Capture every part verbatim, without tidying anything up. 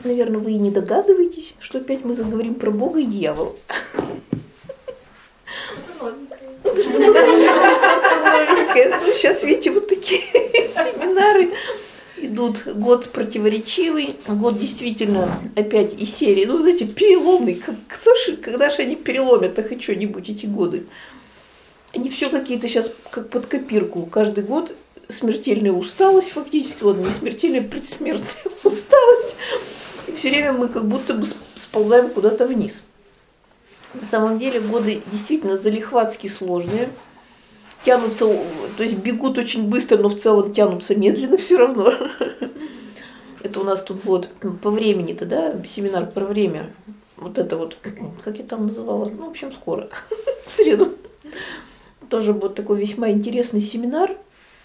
наверное, вы и не догадываетесь, что опять мы заговорим про Бога и дьявола. Это что-то новенькое. Сейчас, видите, вот такие семинары идут. Год противоречивый, год действительно опять из серии. Ну, знаете, переломный. Когда же они переломят их и что-нибудь эти годы? Они все какие-то сейчас как под копирку. Каждый год смертельная усталость фактически, ладно, не смертельная, предсмертная усталость. И все время мы как будто бы сползаем куда-то вниз. На самом деле годы действительно залихватски сложные. Тянутся, то есть бегут очень быстро, но в целом тянутся медленно все равно. Это у нас тут вот по времени-то, да, семинар про время. Вот это вот, как я там называла, ну, в общем, скоро, в среду. Тоже будет такой весьма интересный семинар.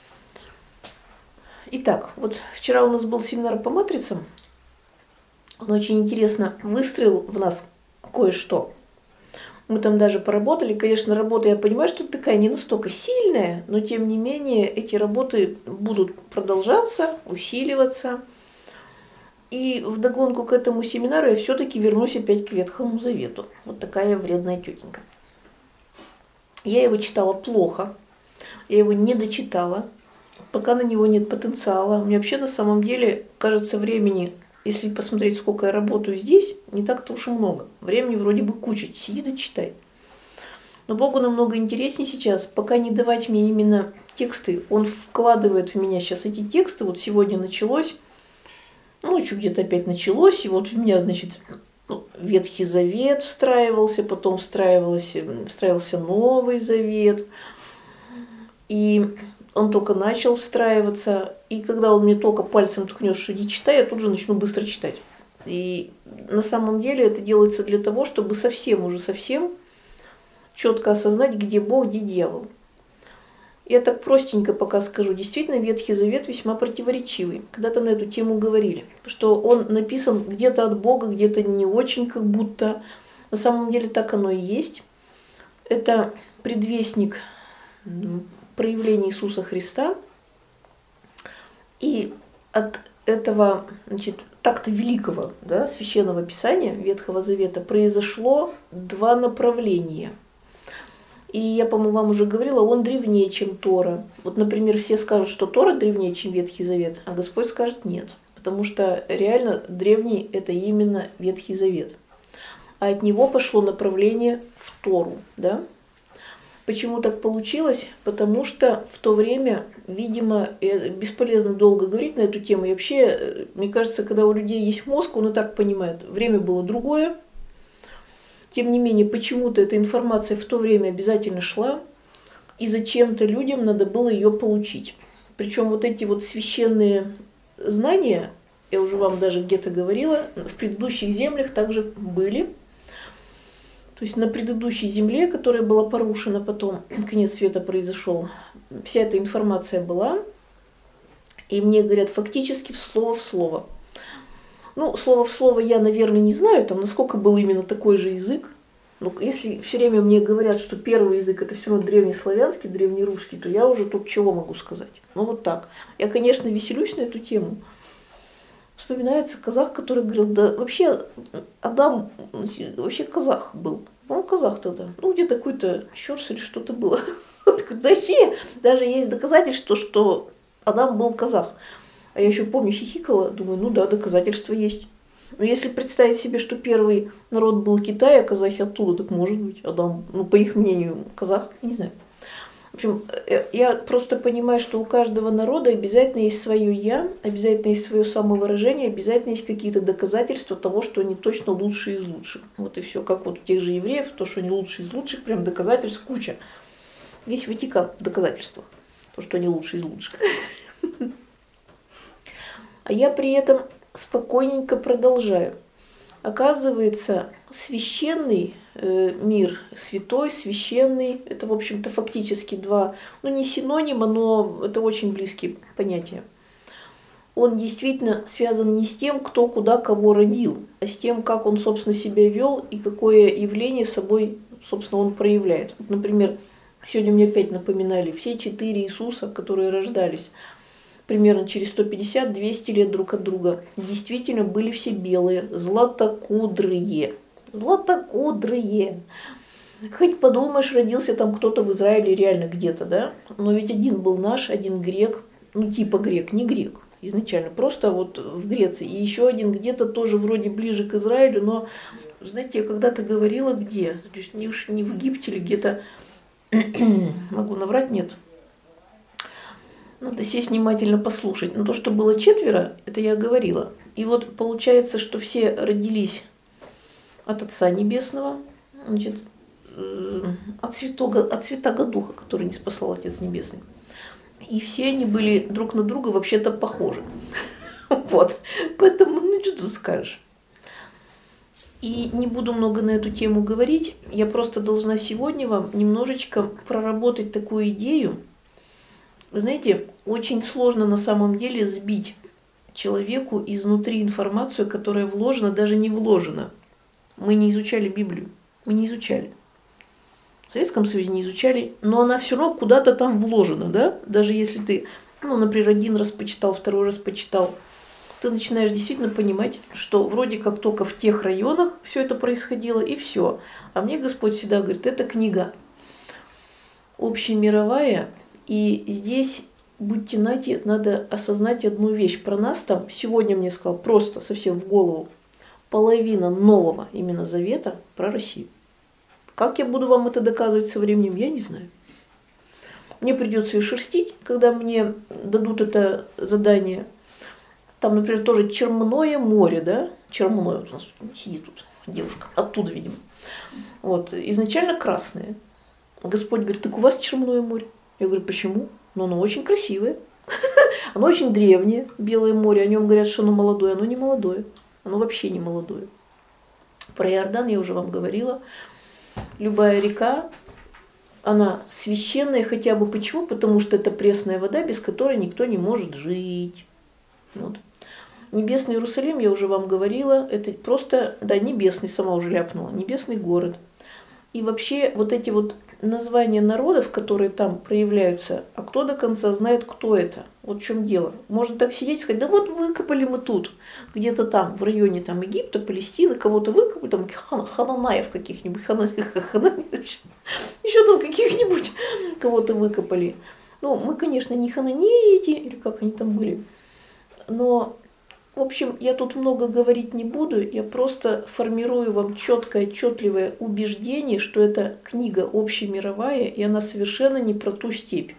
Итак, вот вчера у нас был семинар по матрицам. Он очень интересно выстроил в нас кое-что. Мы там даже поработали. Конечно, работа, я понимаю, что такая не настолько сильная, но тем не менее эти работы будут продолжаться, усиливаться. И вдогонку к этому семинару я все-таки вернусь опять к Ветхому Завету. Вот такая вредная тетенька. Я его читала плохо, я его не дочитала, пока на него нет потенциала. Мне вообще на самом деле кажется времени, если посмотреть, сколько я работаю здесь, не так-то уж и много. Времени вроде бы куча, сиди да читай. Но Богу намного интереснее сейчас, пока не давать мне именно тексты. Он вкладывает в меня сейчас эти тексты, вот сегодня началось, ну, что где-то опять началось, и вот в меня, значит, Ветхий Завет встраивался, потом встраивался, встраивался Новый Завет, и он только начал встраиваться, и когда он мне только пальцем ткнет, что не читай, я тут же начну быстро читать. И на самом деле это делается для того, чтобы совсем, уже совсем четко осознать, где Бог, где дьявол. Я так простенько пока скажу, действительно Ветхий Завет весьма противоречивый. Когда-то на эту тему говорили, что он написан где-то от Бога, где-то не очень, как будто. На самом деле так оно и есть. Это предвестник проявления Иисуса Христа. И от этого, значит, так-то великого, да, священного писания Ветхого Завета произошло два направления. И я, по-моему, вам уже говорила, он древнее, чем Тора. Вот, например, все скажут, что Тора древнее, чем Ветхий Завет, а Господь скажет нет. Потому что реально древний – это именно Ветхий Завет. А от него пошло направление в Тору. Да? Почему так получилось? Потому что в то время, видимо, бесполезно долго говорить на эту тему. И вообще, мне кажется, когда у людей есть мозг, он и так понимает, время было другое. Тем не менее, почему-то эта информация в то время обязательно шла, и зачем-то людям надо было ее получить. Причем вот эти вот священные знания, я уже вам даже где-то говорила, в предыдущих землях также были. То есть на предыдущей земле, которая была порушена потом, конец света произошел, вся эта информация была, и мне говорят фактически слово в слово. Ну, слово в слово я, наверное, не знаю, там, насколько был именно такой же язык. Но если все время мне говорят, что первый язык это все равно древнеславянский, древнерусский, то я уже тут чего могу сказать? Ну, вот так. Я, конечно, веселюсь на эту тему. Вспоминается казах, который говорил, да вообще Адам вообще казах был. Он казах тогда. Ну, где-то какой-то щерс или что-то было. Вообще, даже есть доказательства, что Адам был казах. А я еще помню, хихикала, думаю, ну да, доказательства есть. Но если представить себе, что первый народ был Китай, а казахи оттуда, так может быть, Адам, ну по их мнению, казах, не знаю. В общем, я просто понимаю, что у каждого народа обязательно есть свое «я», обязательно есть свое самовыражение, обязательно есть какие-то доказательства того, что они точно лучшие из лучших. Вот и все, как вот у тех же евреев, то, что они лучшие из лучших, прям доказательств куча. Весь Ватикан в доказательствах, то, что они лучшие из лучших. А я при этом спокойненько продолжаю. Оказывается, священный э, мир, святой, священный, это, в общем-то, фактически два, ну не синонима, но это очень близкие понятия. Он действительно связан не с тем, кто куда кого родил, а с тем, как он, собственно, себя вел и какое явление собой, собственно, он проявляет. Вот, например, сегодня мне опять напоминали все четыре Иисуса, которые рождались. примерно через сто пятьдесят - двести лет друг от друга, действительно были все белые, златокудрые. Златокудрые. Хоть подумаешь, родился там кто-то в Израиле реально где-то, да? Но ведь один был наш, один грек, ну типа грек, не грек изначально, просто вот в Греции. И еще один где-то тоже вроде ближе к Израилю, но, знаете, я когда-то говорила где, то есть не, уж не в Египте или где-то, могу наврать, нет. Надо сесть внимательно послушать. Но то, что было четверо, это я говорила. И вот получается, что все родились от Отца Небесного, значит, от Святого, от Святого Духа, который не спасал Отец Небесный. И все они были друг на друга вообще-то похожи. Вот. Поэтому, ну что тут скажешь. И не буду много на эту тему говорить. Я просто должна сегодня вам немножечко проработать такую идею. Вы знаете, очень сложно на самом деле сбить человеку изнутри информацию, которая вложена, даже не вложена. Мы не изучали Библию. Мы не изучали. В Советском Союзе не изучали, но она все равно куда-то там вложена, да? Даже если ты, ну, например, один раз почитал, второй раз почитал, ты начинаешь действительно понимать, что вроде как только в тех районах все это происходило, и все. А мне Господь всегда говорит, это книга общемировая, и здесь, будьте нати, надо осознать одну вещь. Про нас там, сегодня мне сказал, просто совсем в голову, половина Нового именно Завета про Россию. Как я буду вам это доказывать со временем, я не знаю. Мне придется ее шерстить, когда мне дадут это задание. Там, например, тоже Черное море, да? Черное, у нас сидит тут девушка, оттуда, видимо. Вот, изначально красное. Господь говорит, так у вас Черное море. Я говорю, почему? Ну, оно очень красивое. Оно очень древнее, Белое море. О нем говорят, что оно молодое. Оно не молодое. Оно вообще не молодое. Про Иордан я уже вам говорила. Любая река, она священная хотя бы почему? Потому что это пресная вода, без которой никто не может жить. Вот. Небесный Иерусалим, я уже вам говорила, это просто, да, небесный, сама уже ляпнула, небесный город. И вообще вот эти вот названия народов, которые там проявляются, а кто до конца знает, кто это? Вот в чем дело. Можно так сидеть и сказать, да вот выкопали мы тут, где-то там, в районе там, Египта, Палестины, кого-то выкопали, там хан, хананаев каких-нибудь, хана, хана, еще там каких-нибудь кого-то выкопали. Ну, мы, конечно, не хананеи эти, или как они там были, но, в общем, я тут много говорить не буду, я просто формирую вам четкое, отчетливое убеждение, что это книга общемировая, и она совершенно не про ту степь.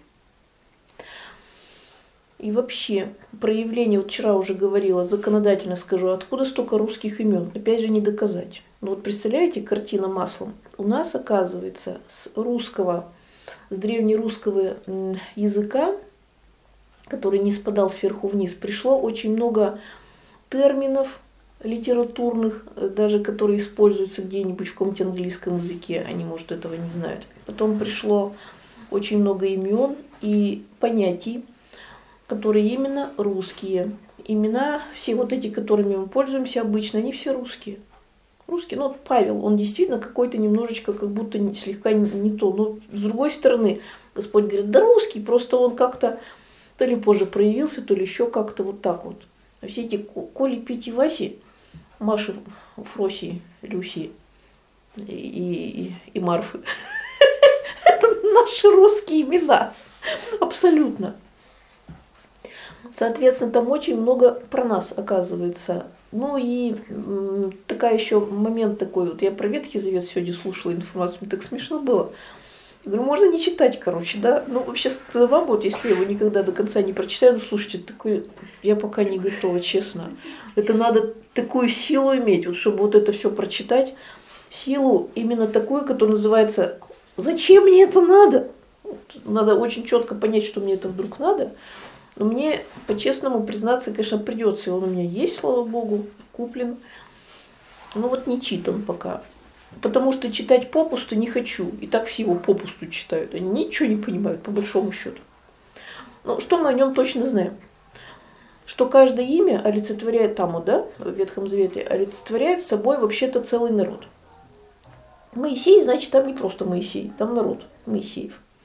И вообще, проявление, вот вчера уже говорила, законодательно скажу, откуда столько русских имен? Опять же, не доказать. Но вот представляете, картина маслом. У нас, оказывается, с русского, с древнерусского языка, который не спадал сверху вниз, пришло очень много терминов литературных, даже которые используются где-нибудь в каком-нибудь английском языке, они, может, этого не знают. Потом пришло очень много имен и понятий, которые именно русские. Имена, все вот эти, которыми мы пользуемся обычно, они все русские. Русские, ну, вот Павел, он действительно какой-то немножечко, как будто слегка не, не то. Но с другой стороны, Господь говорит, да русский, просто он как-то то ли позже проявился, то ли еще как-то вот так вот. А все эти Коли, Пети, Васи, Маши, Фроси, Люси и, и, и Марфы, это наши русские имена, абсолютно. Соответственно, там очень много про нас оказывается. Ну и м, такая еще момент такой, вот я про Ветхий Завет сегодня слушала информацию, мне так смешно было. Я говорю, можно не читать, короче, да? Ну, вообще, вам вот, если я его никогда до конца не прочитаю, ну, слушайте, такой, я пока не готова, честно. Это надо такую силу иметь, вот, чтобы вот это все прочитать. Силу именно такую, которая называется «Зачем мне это надо?» Надо очень четко понять, что мне это вдруг надо. Но мне, по-честному признаться, конечно, придется. Он у меня есть, слава богу, куплен. Но вот не читан пока. Потому что читать попусту не хочу. И так все его попусту читают. Они ничего не понимают, по большому счету. Но что мы о нем точно знаем? Что каждое имя олицетворяет там, вот, да, в Ветхом Завете, олицетворяет собой вообще-то целый народ. Моисей, значит, там не просто Моисей, там народ Моисеев.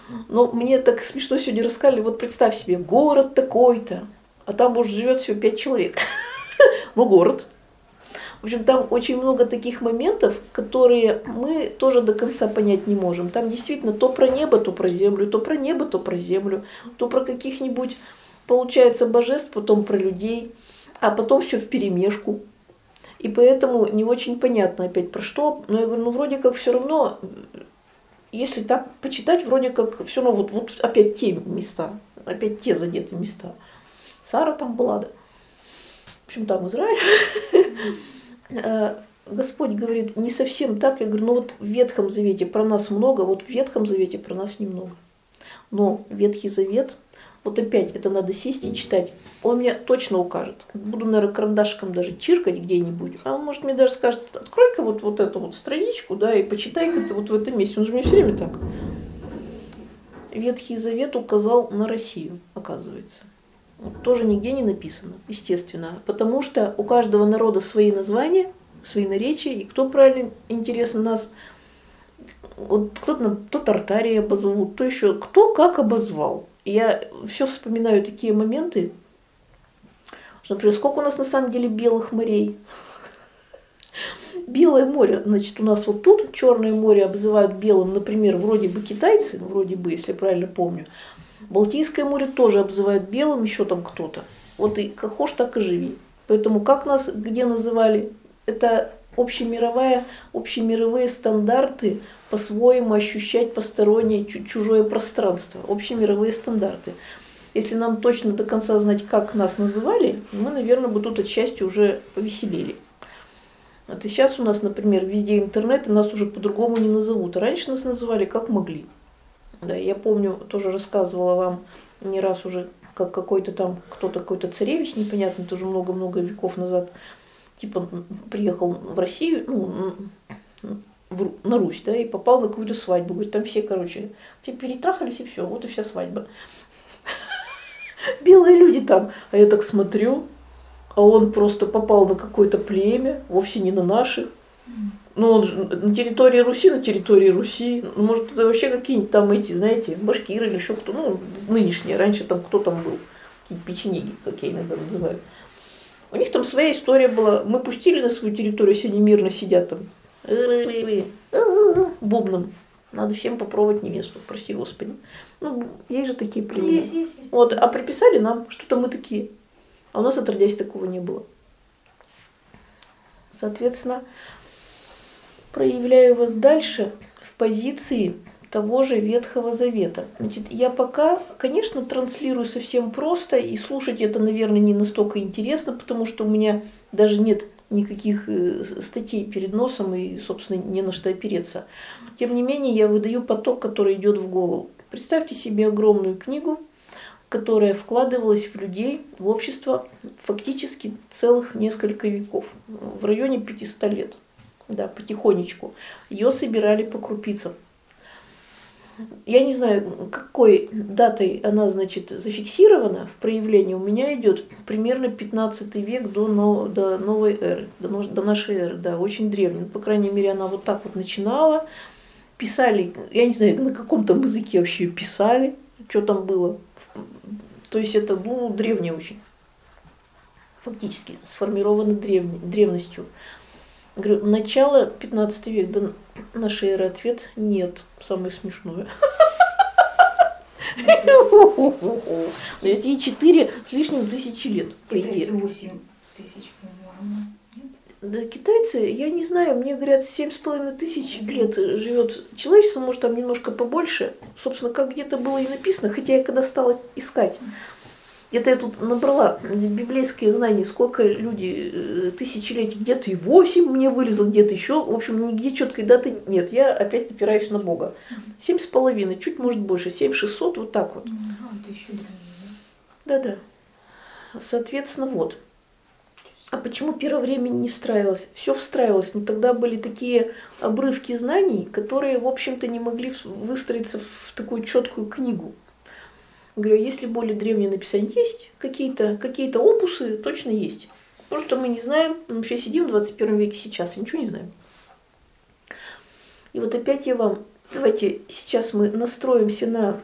Но мне так смешно сегодня рассказали, вот представь себе, город такой-то, а там, может, живет всего пять человек. Ну, город. В общем, там очень много таких моментов, которые мы тоже до конца понять не можем. Там действительно то про небо, то про землю, то про небо, то про землю, то про каких-нибудь, получается, божеств, потом про людей, а потом все вперемешку. И поэтому не очень понятно опять про что. Но я говорю, ну вроде как все равно, если так почитать, вроде как все равно вот, вот опять те места, опять те задетые места. Сара там была, да. В общем, там Израиль. Господь говорит, не совсем так. Я говорю, ну вот в Ветхом Завете про нас много, вот в Ветхом Завете про нас немного. Но Ветхий Завет, вот опять это надо сесть и читать. Он мне точно укажет. Буду, наверное, карандашиком даже чиркать где-нибудь. А он, может, мне даже скажет, открой-ка вот, вот эту вот страничку, да, и почитай-ка ты вот в этом месте. Он же мне все время так. Ветхий Завет указал на Россию, оказывается. Тоже нигде не написано, естественно. Потому что у каждого народа свои названия, свои наречия. И кто правильно, интересно, нас... Вот кто-то то Тартария обозвут, то еще кто как обозвал. И я все вспоминаю такие моменты, что, например, сколько у нас на самом деле белых морей. Белое море, значит, у нас вот тут Черное море обзывают белым, например, вроде бы китайцы, вроде бы, если я правильно помню. Балтийское море тоже обзывают белым, еще там кто-то. Вот и как хошь, так и живи. Поэтому как нас где называли, это общемировая, общемировые стандарты, по-своему ощущать постороннее, чужое пространство. Общемировые стандарты. Если нам точно до конца знать, как нас называли, мы, наверное, бы тут отчасти уже повеселели. А то сейчас у нас, например, везде интернет, и нас уже по-другому не назовут. А раньше нас называли как могли. Да, я помню, тоже рассказывала вам не раз уже, как какой-то там, кто-то какой-то царевич непонятный, тоже много-много веков назад, типа приехал в Россию, ну, в, на Русь, да, и попал на какую-то свадьбу. Говорит, там все, короче, все перетрахались и все, вот и вся свадьба. Белые люди там. А я так смотрю, а он просто попал на какое-то племя, вовсе не на наших. Ну, он же на территории Руси, на территории Руси. Ну, может, это вообще какие-нибудь там эти, знаете, башкиры или еще кто, ну, нынешние. Раньше там кто там был? Какие-то печенеги, как я иногда называю. У них там своя история была. Мы пустили на свою территорию, сегодня мирно сидят там. Бубном. Надо всем попробовать невесту, прости господи. Ну, есть же такие племена. Есть, есть, есть. Вот, а приписали нам, что-то мы такие. А у нас отродясь такого не было. Соответственно, проявляю вас дальше в позиции того же Ветхого Завета. Значит, я пока, конечно, транслирую совсем просто, и слушать это, наверное, не настолько интересно, потому что у меня даже нет никаких статей перед носом и, собственно, не на что опереться. Тем не менее, я выдаю поток, который идет в голову. Представьте себе огромную книгу, которая вкладывалась в людей, в общество фактически целых несколько веков, в районе пятисот лет. Да, потихонечку. Ее собирали по крупицам. Я не знаю, какой датой она, значит, зафиксирована в проявлении. У меня идет примерно пятнадцатый век до, но, до новой эры, до, до нашей эры, да, очень древний. Ну, по крайней мере, она вот так вот начинала. Писали, я не знаю, на каком там языке вообще писали, что там было. То есть это, ну, древнее очень. Фактически сформировано древ... древностью. Говорю, начало пятнадцатый век до нашей эры, ответ нет. Самое смешное. Ей четыре с лишним тысячи лет. Китайцы восемь тысяч, по-моему. Да, китайцы, я не знаю, мне говорят, семь с половиной тысяч лет живет человечество, может там немножко побольше. Собственно, как где-то было и написано, хотя я когда стала искать, где-то я тут набрала библейские знания, сколько люди тысячелетий, где-то и восемь мне вылезло, где-то еще. В общем, нигде четкой даты нет. Я опять опираюсь на Бога. Семь с половиной, чуть может больше, семь шестьсот, вот так вот. А, это еще древнее, да? Да-да. Соответственно, вот. А почему первое время не встраивалось? Все встраивалось, но тогда были такие обрывки знаний, которые, в общем-то, не могли выстроиться в такую четкую книгу. Говорю, если более древние написания есть, какие-то какие-то опусы точно есть. Просто мы не знаем, мы вообще сидим в двадцать первом веке сейчас и ничего не знаем. И вот опять я вам Давайте сейчас мы настроимся на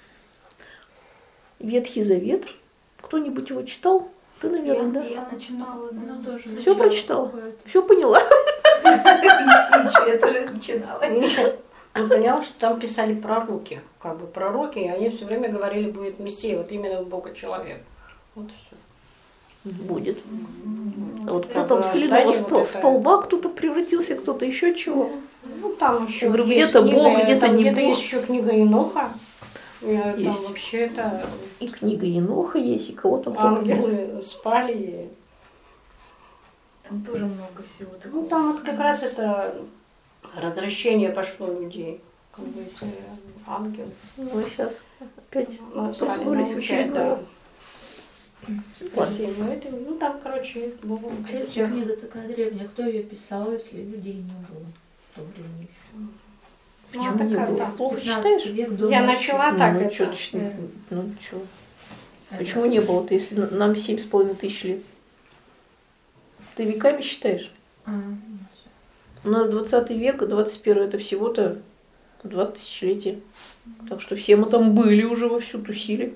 Ветхий Завет. Кто-нибудь его читал? Ты, наверное, Я, да? я начинала, да. Ну, тоже Все начала прочитала? какое-то. Все поняла? Ничего, я тоже начинала. Нет. Я поняла, что там писали пророки. Как бы пророки, и они все время говорили, будет Мессия, вот именно Бога-человек. Вот и все. Будет. А вот Как кто там бы с соляного ожидание стол- вот это. столба, кто-то превратился, кто-то еще чего. Ну, там еще Я говорю, есть где-то книга, Бог, где-то там не где-то Бог. есть еще книга Еноха. Я, там Есть. вообще это И книга Еноха есть, и кого там только нет. ангелы спали. и- Там тоже много всего такого. Ну, там вот как раз это развращение пошло людей. Как бы эти ангелы. Ну, сейчас опять Ну, стали проснулись в научать, очередной да. раз. Совсем. Ну, это, ну, там, короче, было. А если книга такая древняя, кто ее писал, если людей не было в то время еще? Почему Ну, не такая, было? да. Плохо пятнадцатый читаешь? век до Я нашей начала эры. так, ну, это- чё ты чит- Эры. ну, чё? Это- Почему не было-то, если нам семь с половиной тысяч лет? Ты веками считаешь? А, ну, У нас двадцатый век, двадцать первый это всего-то два тысячелетия. Так что все мы там были уже, вовсю тусили.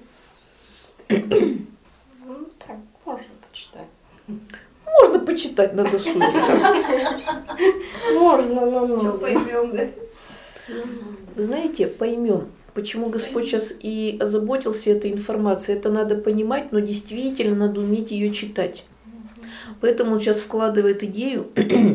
Ну, так, можно почитать. Можно почитать на досуге. Можно, но Что ну. поймем, да? Вы знаете, поймем, почему Господь сейчас и озаботился этой информацией. Это надо понимать, но действительно надо уметь ее читать. Поэтому он сейчас вкладывает идею,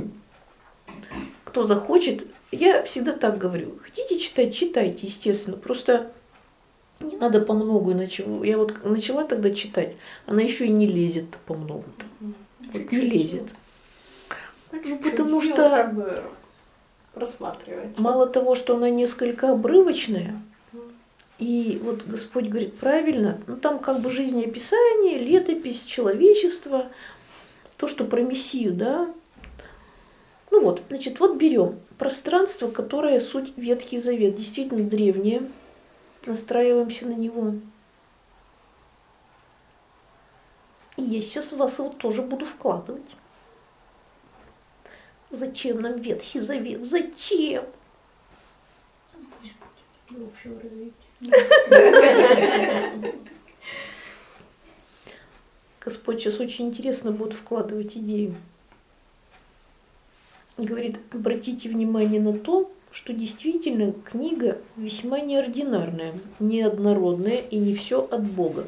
кто захочет. Я всегда так говорю. Хотите читать, читайте, естественно. Просто не надо по многу, иначе я вот начала тогда читать, она еще и не лезет по многу. Вот не лезет. Ну, потому ну, что- как бы просматривается. Мало того, что она несколько обрывочная, и вот Господь говорит правильно, ну там как бы жизнеописание, летопись человечества, то, что про Мессию, да. Ну вот, значит, вот берем пространство, которое суть Ветхий Завет, действительно древнее, настраиваемся на него. И я сейчас вас его тоже буду вкладывать. Зачем нам Ветхий Завет? Зачем? пусть будет для общего развития. Господь сейчас очень интересно будет вкладывать идею. Говорит, обратите внимание на то, что действительно книга весьма неординарная, неоднородная и не все от Бога.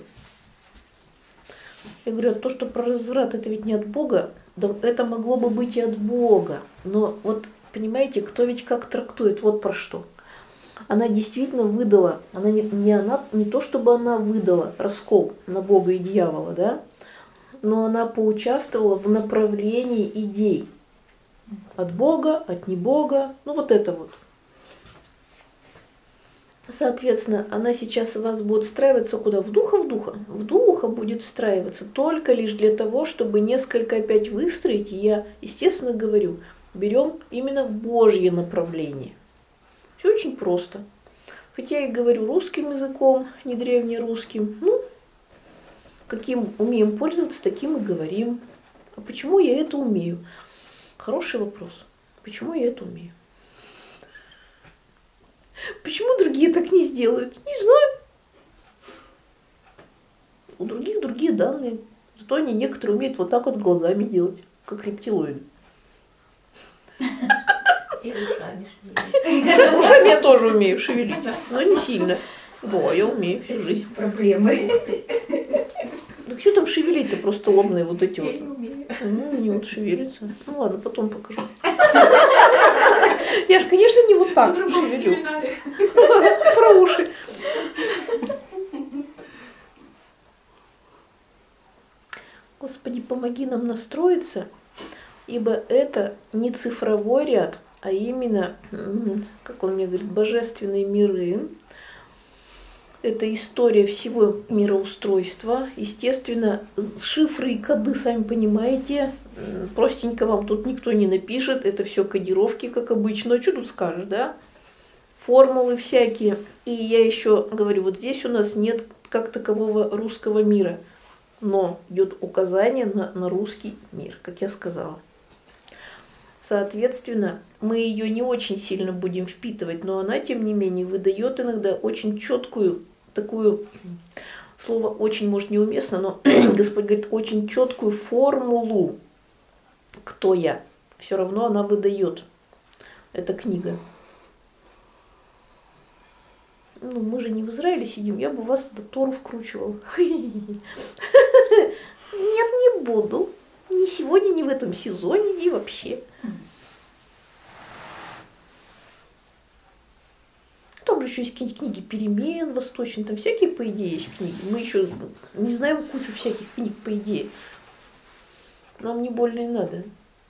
Я говорю, а то, что про разврат, это ведь не от Бога, да это могло бы быть и от Бога. Но вот, понимаете, кто ведь как трактует, вот про что. Она действительно выдала, она не, не, она, не то чтобы она выдала раскол на Бога и дьявола, да, но она поучаствовала в направлении идей. От Бога, от не Бога, ну вот это вот. Соответственно, она сейчас у вас будет встраиваться куда? В духа, в духа. В духа будет встраиваться только лишь для того, чтобы несколько опять выстроить. И я, естественно, говорю, берем именно Божье направление. Все очень просто. Хотя я и говорю русским языком, не древнерусским. Ну, каким умеем пользоваться, таким и говорим. А почему я это умею? Хороший вопрос. Почему я это умею? Почему другие так не сделают? Не знаю. У других другие данные. Зато они некоторые умеют вот так вот глазами делать, как рептилоиды. И ушами шевелить. Ушами ушами я тоже умею шевелить, но не сильно. Да, я умею всю жизнь. Проблемы. Так что там шевелить-то? Просто лобные вот эти Я не вот. умею. Ну, они вот шевелятся. Ну ладно, потом покажу. Я же, конечно, не вот так шевелю. Про уши. Господи, помоги нам настроиться, ибо это не цифровой ряд, а именно, как он мне говорит, божественные миры. Это история всего мироустройства. Естественно, шифры и коды, сами понимаете, простенько вам тут никто не напишет. Это все кодировки, как обычно. А что тут скажешь, да? Формулы всякие. И я еще говорю, вот здесь у нас нет как такового русского мира. Но идет указание на, на русский мир, как я сказала. Соответственно, мы ее не очень сильно будем впитывать, но она, тем не менее, выдает иногда очень четкую, такую, слово очень, может, неуместно, но Господь говорит, очень четкую формулу, кто я. Все равно она выдает. Эта книга. Ну, мы же не в Израиле сидим, я бы вас до Тору вкручивал. Нет, не буду. Ни сегодня, ни в этом сезоне, и вообще. Там же еще есть книги перемен восточные, там всякие, по идее, есть книги. Мы еще не знаем кучу всяких книг, по идее. Нам не больно и надо.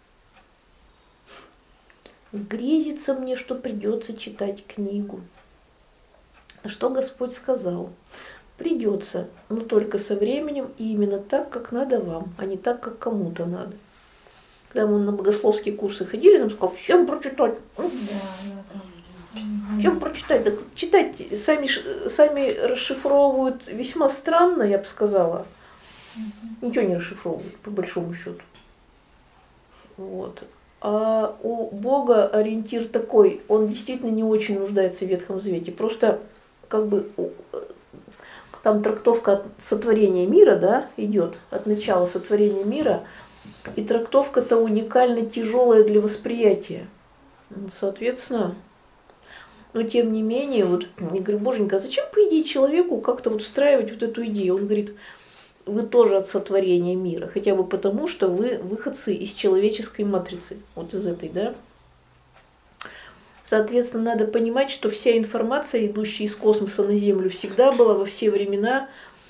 Грезится мне, что придется читать книгу. Что Господь сказал? Придется, но только со временем и именно так, как надо вам, а не так, как кому-то надо. Когда мы на богословские курсы ходили, нам сказали, всем прочитать. Да, да, там. Всем прочитать. Так читать сами, сами расшифровывают весьма странно, я бы сказала. Ничего не расшифровывают, по большому счету. Вот. А у Бога ориентир такой, он действительно не очень нуждается в Ветхом Завете. Просто как бы там трактовка от сотворения мира, да, идет, от начала сотворения мира, и трактовка-то уникально тяжелая для восприятия. Соответственно, но тем не менее, вот я говорю, боженька, а зачем, по идее, человеку как-то вот встраивать вот эту идею? Он говорит, вы тоже от сотворения мира, хотя бы потому, что вы выходцы из человеческой матрицы, вот из этой, да. Соответственно, надо понимать, что вся информация, идущая из космоса на Землю, всегда была во все времена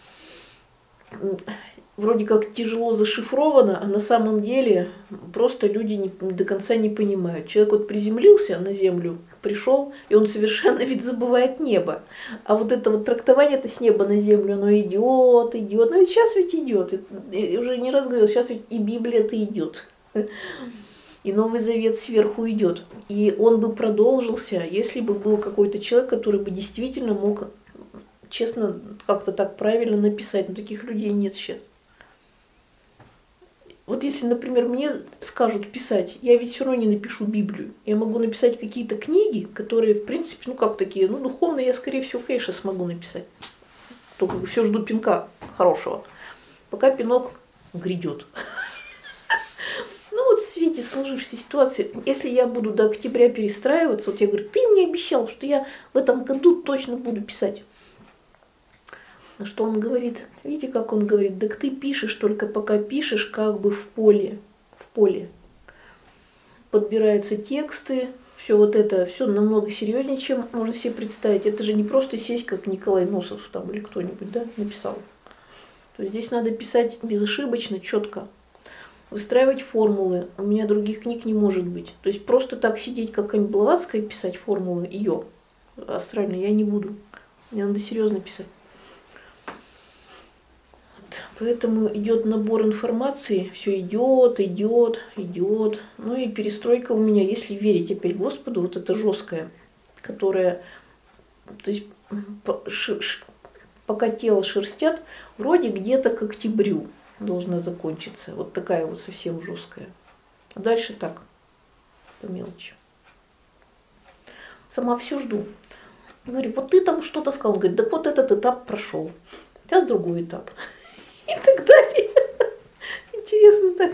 вроде как тяжело зашифрована, а на самом деле просто люди не, до конца не понимают. Человек вот приземлился на Землю, пришел, и он совершенно ведь забывает небо. А вот это вот трактование-то с неба на Землю, оно идет, идет. Ну ведь сейчас ведь идет. И уже не раз говорил, сейчас ведь и Библия-то идет. И Новый Завет сверху идет. И он бы продолжился, если бы был какой-то человек, который бы действительно мог, честно, как-то так правильно написать. Но таких людей нет сейчас. Вот если, например, мне скажут писать, я ведь все равно не напишу Библию. Я могу написать какие-то книги, которые, в принципе, ну как такие, ну духовные я, скорее всего, конечно, смогу написать. Только все жду пинка хорошего. Пока пинок грядет. Ну вот в свете сложившейся ситуации, если я буду до октября перестраиваться, вот я говорю, ты мне обещал, что я в этом году точно буду писать. На что он говорит, видите, как он говорит, так ты пишешь, только пока пишешь как бы в поле, в поле. Подбираются тексты, все вот это, все намного серьезнее, чем можно себе представить. Это же не просто сесть, как Николай Носов там или кто-нибудь, да, написал. То есть здесь надо писать безошибочно, четко. Выстраивать формулы. У меня других книг не может быть. То есть просто так сидеть, как Камиль Блаватская, писать формулы, ее, астральные, я не буду. Мне надо серьезно писать. Поэтому идет набор информации, все идет, идет, идет. Ну и перестройка у меня, если верить опять Господу, вот это жесткая, которая, то есть пока тело шерстят, вроде где-то к октябрю должна закончиться. Вот такая вот совсем жесткая. А дальше так, по мелочи. Сама все жду. Говорю, вот ты там что-то сказал. Он говорит, так вот этот этап прошел. Сейчас другой этап. И так далее. Интересно так.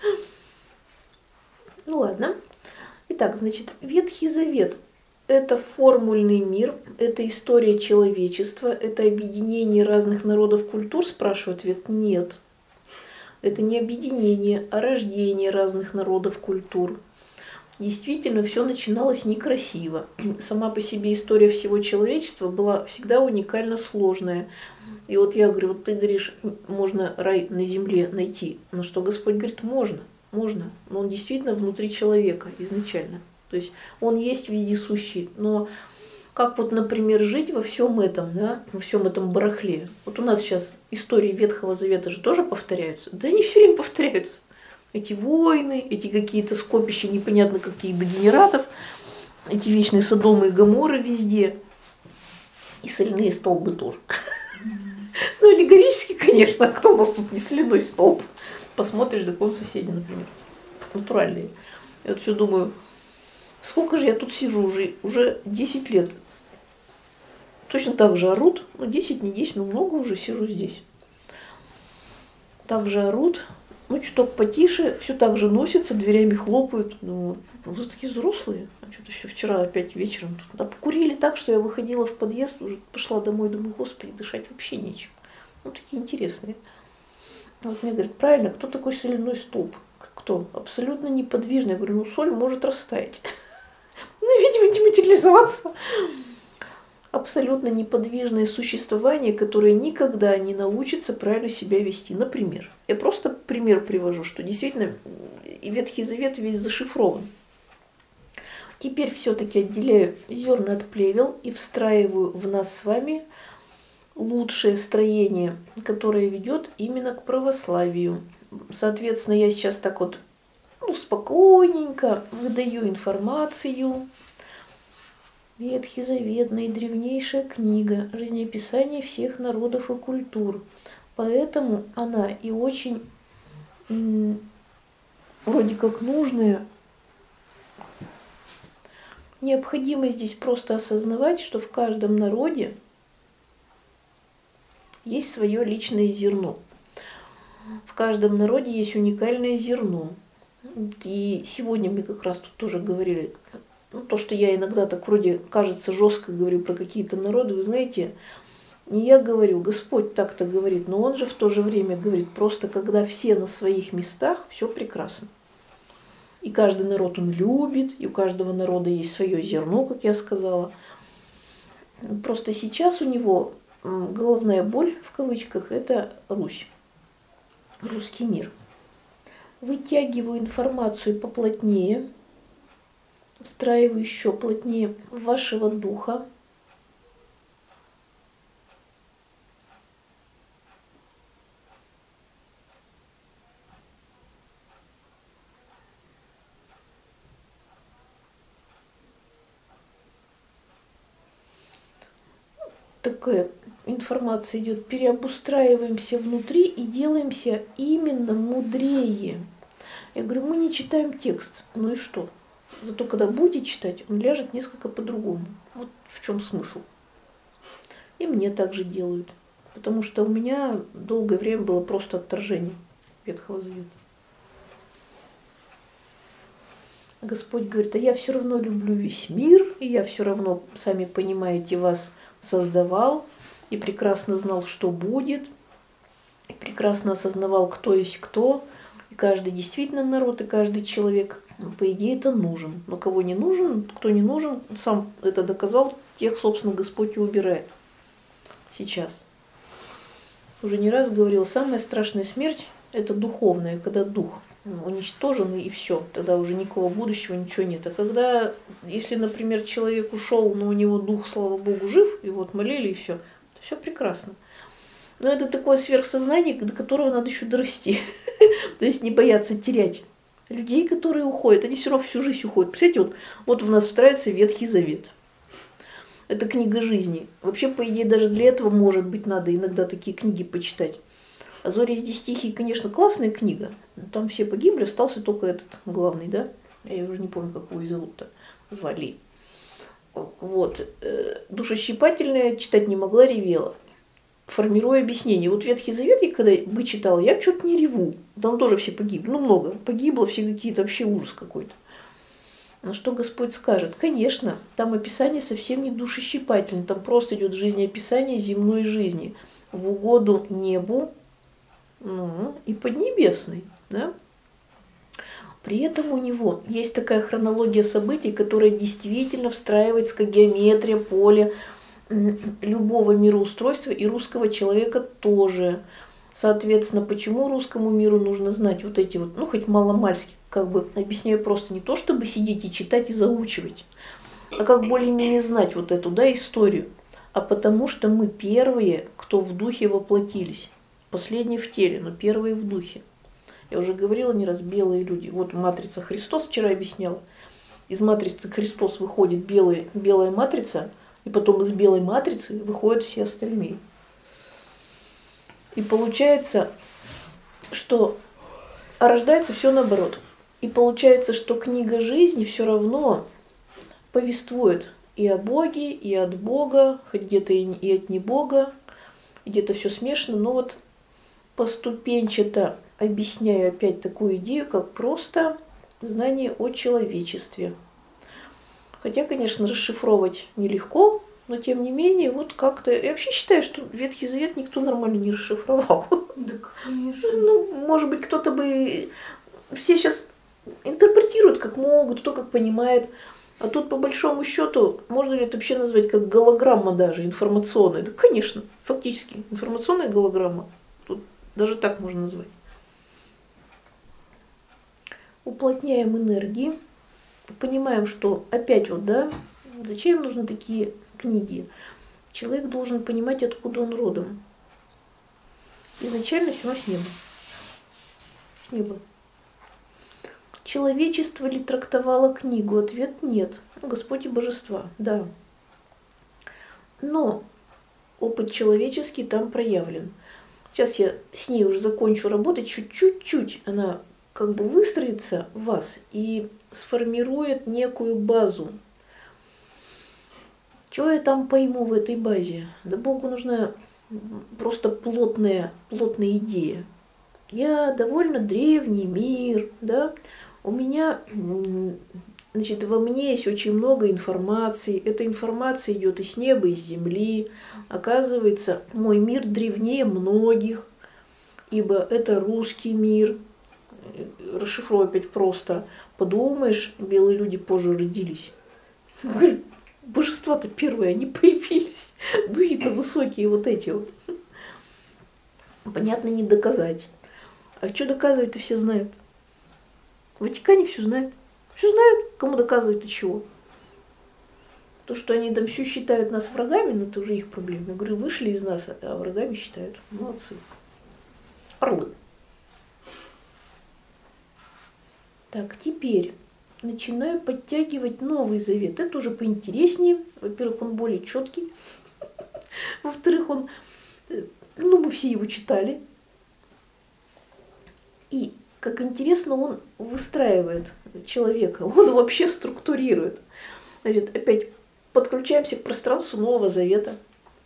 Ну ладно. Итак, значит, Ветхий Завет – это формульный мир, это история человечества, это объединение разных народов, культур, спрашивает ответ – нет. Это не объединение, а рождение разных народов, культур. Действительно, все начиналось некрасиво. Сама по себе история всего человечества была всегда уникально сложная. И вот я говорю, вот ты говоришь, можно рай на земле найти. На что Господь говорит, можно, можно. Но он действительно внутри человека изначально. То есть он есть вездесущий. Но как вот, например, жить во всем этом, да, во всем этом барахле. Вот у нас сейчас истории Ветхого Завета же тоже повторяются. Да они все время повторяются. Эти войны, эти какие-то скопища непонятно каких дегенератов, эти вечные Содомы и Гоморры везде. И соляные столбы тоже. Ну, аллегорически, конечно, кто у нас тут не соляной столб? Посмотришь, так он соседи, например. Натуральные. Я вот все думаю, сколько же я тут сижу уже, уже десять лет. Точно так же орут, ну десять, не десять, но много уже сижу здесь. Так же орут, ну чуток потише, все так же носятся, дверями хлопают. Думаю, вы такие взрослые, а что-то еще вчера опять вечером. Да покурили так, что я выходила в подъезд, уже пошла домой, думаю, господи, дышать вообще нечем. Ну такие интересные. Вот мне говорят, правильно, кто такой соляной столб? Кто? Абсолютно неподвижный. Я говорю, ну соль может растаять. Ну, видимо, дематериализоваться. Абсолютно неподвижное существование, которое никогда не научится правильно себя вести. Например, я просто пример привожу, что действительно и Ветхий Завет весь зашифрован. Теперь все-таки отделяю зерна от плевел и встраиваю в нас с вами лучшее строение, которое ведет именно к православию. Соответственно, я сейчас так вот ну, спокойненько выдаю информацию. Ветхий Завет, наидревнейшая книга, жизнеописание всех народов и культур. Поэтому она и очень м, вроде как нужная. Необходимо здесь просто осознавать, что в каждом народе есть свое личное зерно. В каждом народе есть уникальное зерно. И сегодня мы как раз тут тоже говорили, ну, то, что я иногда так вроде, кажется, жестко говорю про какие-то народы, вы знаете, не я говорю, Господь так-то говорит, но Он же в то же время говорит, просто когда все на своих местах, все прекрасно. И каждый народ Он любит, и у каждого народа есть свое зерно, как я сказала. Просто сейчас у него головная боль, в кавычках, это Русь, русский мир. Вытягиваю информацию поплотнее, встраиваю еще плотнее вашего духа. Такая информация идет, переобустраиваемся внутри и делаемся именно мудрее. Я говорю, мы не читаем текст, ну и что? Зато когда будете читать, он ляжет несколько по-другому. Вот в чем смысл. И мне так же делают. Потому что у меня долгое время было просто отторжение Ветхого Завета. Господь говорит, а я все равно люблю весь мир, и я все равно, сами понимаете, вас создавал, и прекрасно знал, что будет, и прекрасно осознавал, кто есть кто, и каждый действительно народ, и каждый человек, по идее, это нужен. Но кого не нужен, кто не нужен, сам это доказал, тех, собственно, Господь и убирает сейчас. Уже не раз говорил, самая страшная смерть – это духовная, когда дух уничтожен и все, тогда уже никакого будущего, ничего нет. А когда, если, например, человек ушел, но у него дух, слава Богу, жив, и вот молили, и все, то все прекрасно. Но это такое сверхсознание, до которого надо еще дорасти. То есть не бояться терять людей, которые уходят, они все равно всю жизнь уходят. Представляете, вот, вот в нас встраивается Ветхий Завет. Это книга жизни. Вообще, по идее, даже для этого, может быть, надо иногда такие книги почитать. А «Зори здесь тихие», конечно, классная книга. Там все погибли, остался только этот главный, да? Я уже не помню, как его и зовут-то. Звали. Вот. Душещипательная, читать не могла, ревела. Формируя объяснение. Вот Ветхий Завет, я когда бы читала, я что-то не реву. Там тоже все погибли. Ну, много. Погибло, все какие-то, вообще ужас какой-то. На что Господь скажет? Конечно, там описание совсем не душещипательное. Там просто идет жизнеописание земной жизни. В угоду небу, ну, и поднебесной. Да? При этом у него есть такая хронология событий, которая действительно встраивается как геометрия поля любого мироустройства и русского человека тоже. Соответственно, почему русскому миру нужно знать вот эти вот, ну хоть маломальски, как бы объясняю просто не то, чтобы сидеть и читать и заучивать, а как более-менее знать вот эту, да, историю. А потому что мы первые, кто в духе воплотились. Последние в теле, но первые в духе. Я уже говорила не раз, белые люди. Вот матрица Христос вчера объясняла. Из матрицы Христос выходит белая, белая матрица, и потом из белой матрицы выходят все остальные. И получается, что рождается все наоборот. И получается, что книга жизни все равно повествует и о Боге, и от Бога, хоть где-то и от не Бога, где-то все смешано, но вот поступенчато объясняю опять такую идею, как просто знание о человечестве. Хотя, конечно, расшифровывать нелегко, но тем не менее, вот как-то... Я вообще считаю, что Ветхий Завет никто нормально не расшифровал. Да, конечно. Ну, может быть, кто-то бы... Все сейчас интерпретируют как могут, кто как понимает. А тут, по большому счету, можно ли это вообще назвать как голограмма даже, информационная? Да, конечно, фактически, информационная голограмма. Тут даже так можно назвать. Уплотняем энергии. Понимаем, что опять вот, да, зачем нужны такие книги? Человек должен понимать, откуда он родом. Изначально все равно с неба. С неба. Человечество ли трактовало книгу? Ответ нет. Господь и божества, да. Но опыт человеческий там проявлен. Сейчас я с ней уже закончу работать, чуть-чуть она как бы выстроится в вас и сформирует некую базу. Что я там пойму в этой базе? Да Богу нужна просто плотная, плотная идея. Я довольно древний мир, да, у меня, значит, во мне есть очень много информации. Эта информация идет и с неба, и с земли. Оказывается, мой мир древнее многих, ибо это русский мир. Расшифровывать опять просто. Подумаешь, белые люди позже родились. Говорит, божества-то первые, они появились. Духи-то высокие вот эти вот. Понятно, не доказать. А что доказывать-то все знают. В Ватикане все знают. Все знают, кому доказывать и чего. То, что они там все считают нас врагами, ну это уже их проблема. Я говорю, вышли из нас, а врагами считают. Молодцы. Орлы. Так, теперь начинаю подтягивать Новый Завет. Это уже поинтереснее. Во-первых, он более четкий. Во-вторых, он, ну, мы все его читали. И, как интересно, он выстраивает человека. Он вообще структурирует. Значит, опять подключаемся к пространству Нового Завета.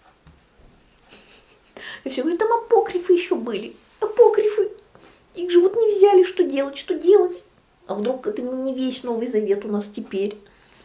И все говорят, там апокрифы еще были. Апокрифы. Их же вот не взяли, что делать, что делать. А вдруг это не весь Новый Завет у нас теперь?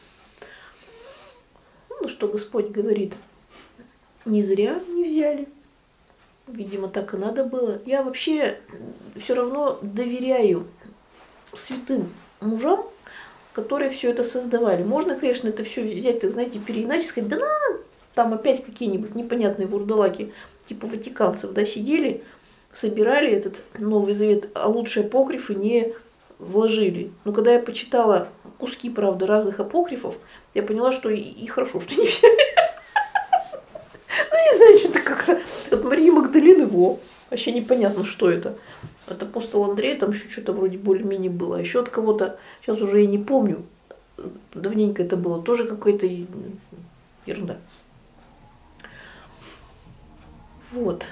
Ну, что Господь говорит, не зря не взяли. Видимо, так и надо было. Я вообще все равно доверяю святым мужам, которые все это создавали. Можно, конечно, это все взять, так знаете, переиначить, сказать, да на, там опять какие-нибудь непонятные вурдалаки, типа ватиканцев, да, сидели, собирали этот Новый Завет, а лучшие апокрифы не вложили. Но когда я почитала куски, правда, разных апокрифов, я поняла, что и, и хорошо, что не взяли. Ну, не знаю, что-то как-то от Марии Магдалины, во, вообще непонятно, что это. От апостола Андрея там еще что-то вроде более-менее было. А еще от кого-то, сейчас уже я не помню, давненько это было, тоже какая-то ерунда. Вот.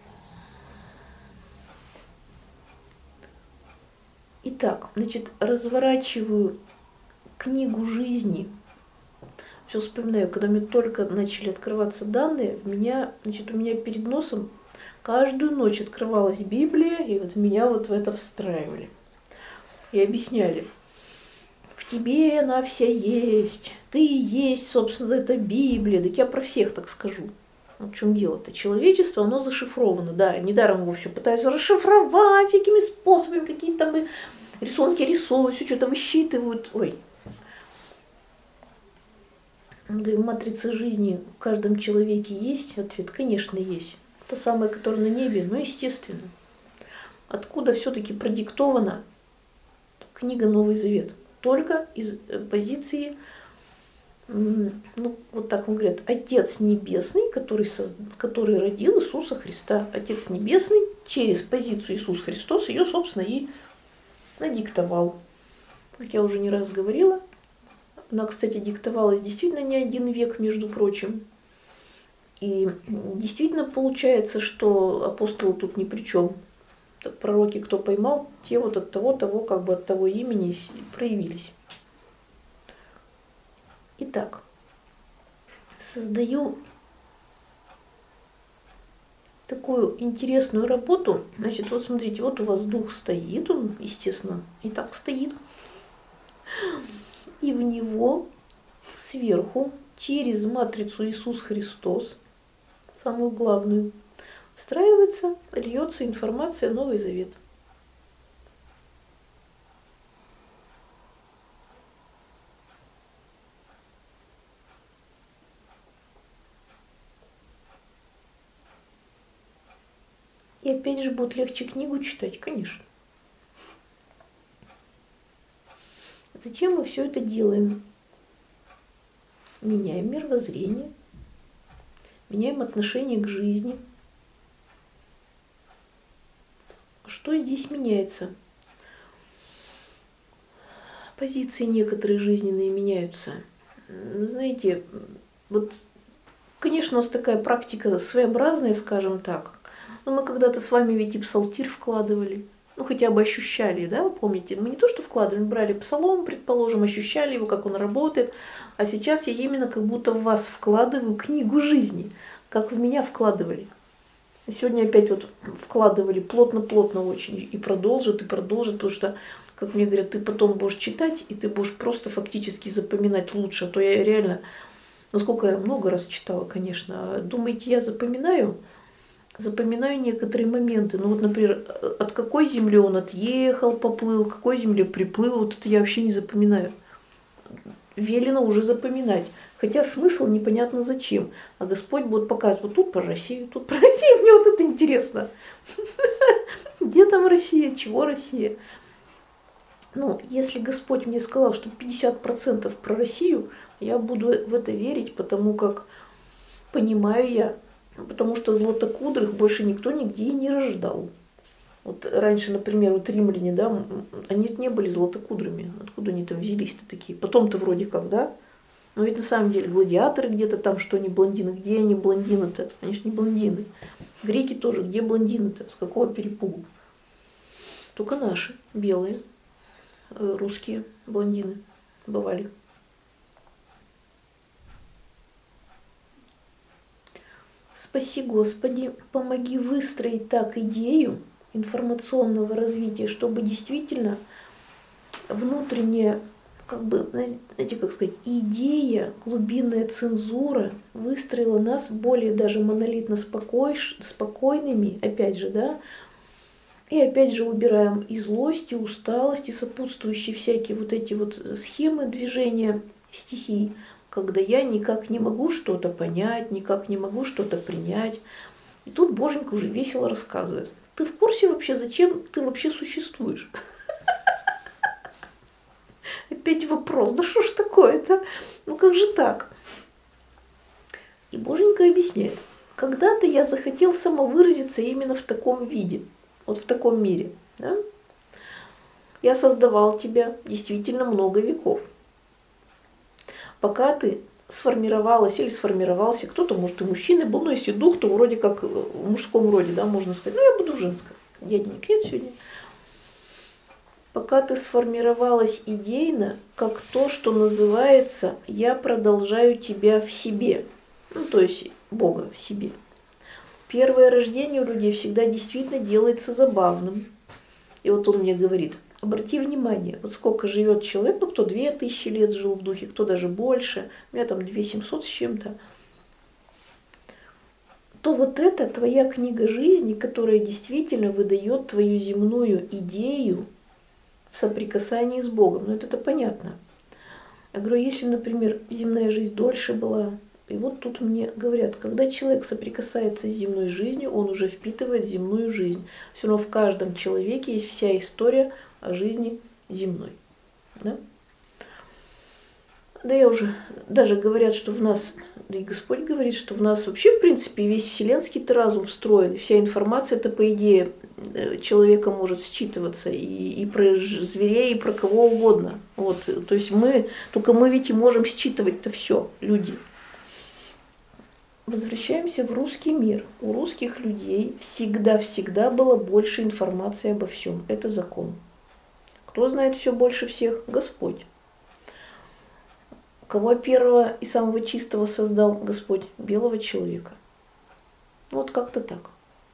Итак, значит, разворачиваю книгу жизни. Все вспоминаю, когда мне только начали открываться данные, в меня, значит, у меня перед носом каждую ночь открывалась Библия, и вот меня вот в это встраивали. И объясняли, в тебе она вся есть, ты и есть, собственно, эта Библия. Так я про всех так скажу. В чем дело-то? Человечество, оно зашифровано, да, недаром его все пытаются расшифровать всякими способами, какие-то там рисунки рисуют, все что-то высчитывают. Ой. Говорю, матрица жизни в каждом человеке есть? Ответ, конечно, есть. Та самая, которая на небе, ну, естественно. Откуда все-таки продиктована книга Новый Завет? Только из позиции, ну, вот так он говорит, Отец Небесный, который, созд... который родил Иисуса Христа. Отец Небесный через позицию Иисус Христос ее, собственно, и надиктовал. Как я уже не раз говорила, она, кстати, диктовалась действительно не один век, между прочим. И действительно получается, что апостол тут ни при чем. Пророки, кто поймал, те вот от того, того, как бы от того имени проявились. Итак, создаю такую интересную работу. Значит, вот смотрите, вот у вас дух стоит, он, естественно, и так стоит. И в него сверху, через матрицу Иисус Христос, самую главную, встраивается, льется информация Новый Завет. И опять же будет легче книгу читать, конечно. Зачем мы все это делаем? Меняем мировоззрение, меняем отношение к жизни. Что здесь меняется? Позиции некоторые жизненные меняются. Знаете, вот, конечно, у нас такая практика своеобразная, скажем так. Но мы когда-то с вами ведь и псалтирь вкладывали. Ну, хотя бы ощущали, да, вы помните? Мы не то, что вкладывали, брали псалом, предположим, ощущали его, как он работает. А сейчас я именно как будто в вас вкладываю книгу жизни, как в меня вкладывали. Сегодня опять вот вкладывали плотно-плотно очень. И продолжат, и продолжат, потому что, как мне говорят, ты потом будешь читать, и ты будешь просто фактически запоминать лучше. А то я реально, насколько я много раз читала, конечно, думаете, я запоминаю? Запоминаю некоторые моменты. Ну вот, например, от какой земли он отъехал, поплыл, к какой земле приплыл, вот это я вообще не запоминаю. Велено уже запоминать. Хотя смысл непонятно зачем. А Господь будет показывать, вот тут про Россию, тут про Россию, мне вот это интересно. Где там Россия, чего Россия? Ну, если Господь мне сказал, что пятьдесят процентов про Россию, я буду в это верить, потому как понимаю я, потому что златокудрых больше никто нигде и не рождал. Вот раньше, например, вот римляне, да, они не были златокудрыми. Откуда они там взялись-то такие? Потом-то вроде как, да? Но ведь на самом деле гладиаторы где-то там, что они блондины. Где они блондины-то? Они же не блондины. Греки тоже. Где блондины-то? С какого перепугу? Только наши, белые, русские блондины бывали. Спаси, Господи, помоги выстроить так идею информационного развития, чтобы действительно внутренняя, как бы, знаете, как сказать, идея, глубинная цензура выстроила нас более даже монолитно спокой, спокойными, опять же, да, и опять же убираем и злость, и усталость, и сопутствующие всякие вот эти вот схемы движения стихий, когда я никак не могу что-то понять, никак не могу что-то принять. И тут Боженька уже весело рассказывает. Ты в курсе вообще, зачем ты вообще существуешь? Опять вопрос, да что ж такое-то? Ну как же так? И Боженька объясняет. Когда-то я захотел самовыразиться именно в таком виде, вот в таком мире. Да? Я создавал тебя действительно много веков. Пока ты сформировалась или сформировался, кто-то, может, и мужчина был, но если дух, то вроде как в мужском роде, да, можно сказать, ну, я буду в женском. Дяденек нет сегодня. Пока ты сформировалась идейно, как то, что называется «я продолжаю тебя в себе», ну, то есть Бога в себе. Первое рождение у людей всегда действительно делается забавным. И вот он мне говорит, обрати внимание, вот сколько живет человек, ну кто две тысячи лет жил в духе, кто даже больше, у меня там две тысячи семьсот с чем-то, то вот это твоя книга жизни, которая действительно выдает твою земную идею в соприкасании с Богом. Ну это-то понятно. Я говорю, если, например, земная жизнь дольше была, и вот тут мне говорят, когда человек соприкасается с земной жизнью, он уже впитывает земную жизнь. Все равно в каждом человеке есть вся история о жизни земной. Да? Да я уже, даже говорят, что в нас, да и Господь говорит, что в нас вообще, в принципе, весь вселенский-то разум встроен. Вся информация-то, по идее, человека может считываться и, и про зверей, и про кого угодно. Вот. То есть мы, только мы ведь и можем считывать-то все, люди. Возвращаемся в русский мир. У русских людей всегда-всегда было больше информации обо всем. Это закон. Кто знает все больше всех? Господь. Кого первого и самого чистого создал Господь? Белого человека. Вот как-то так.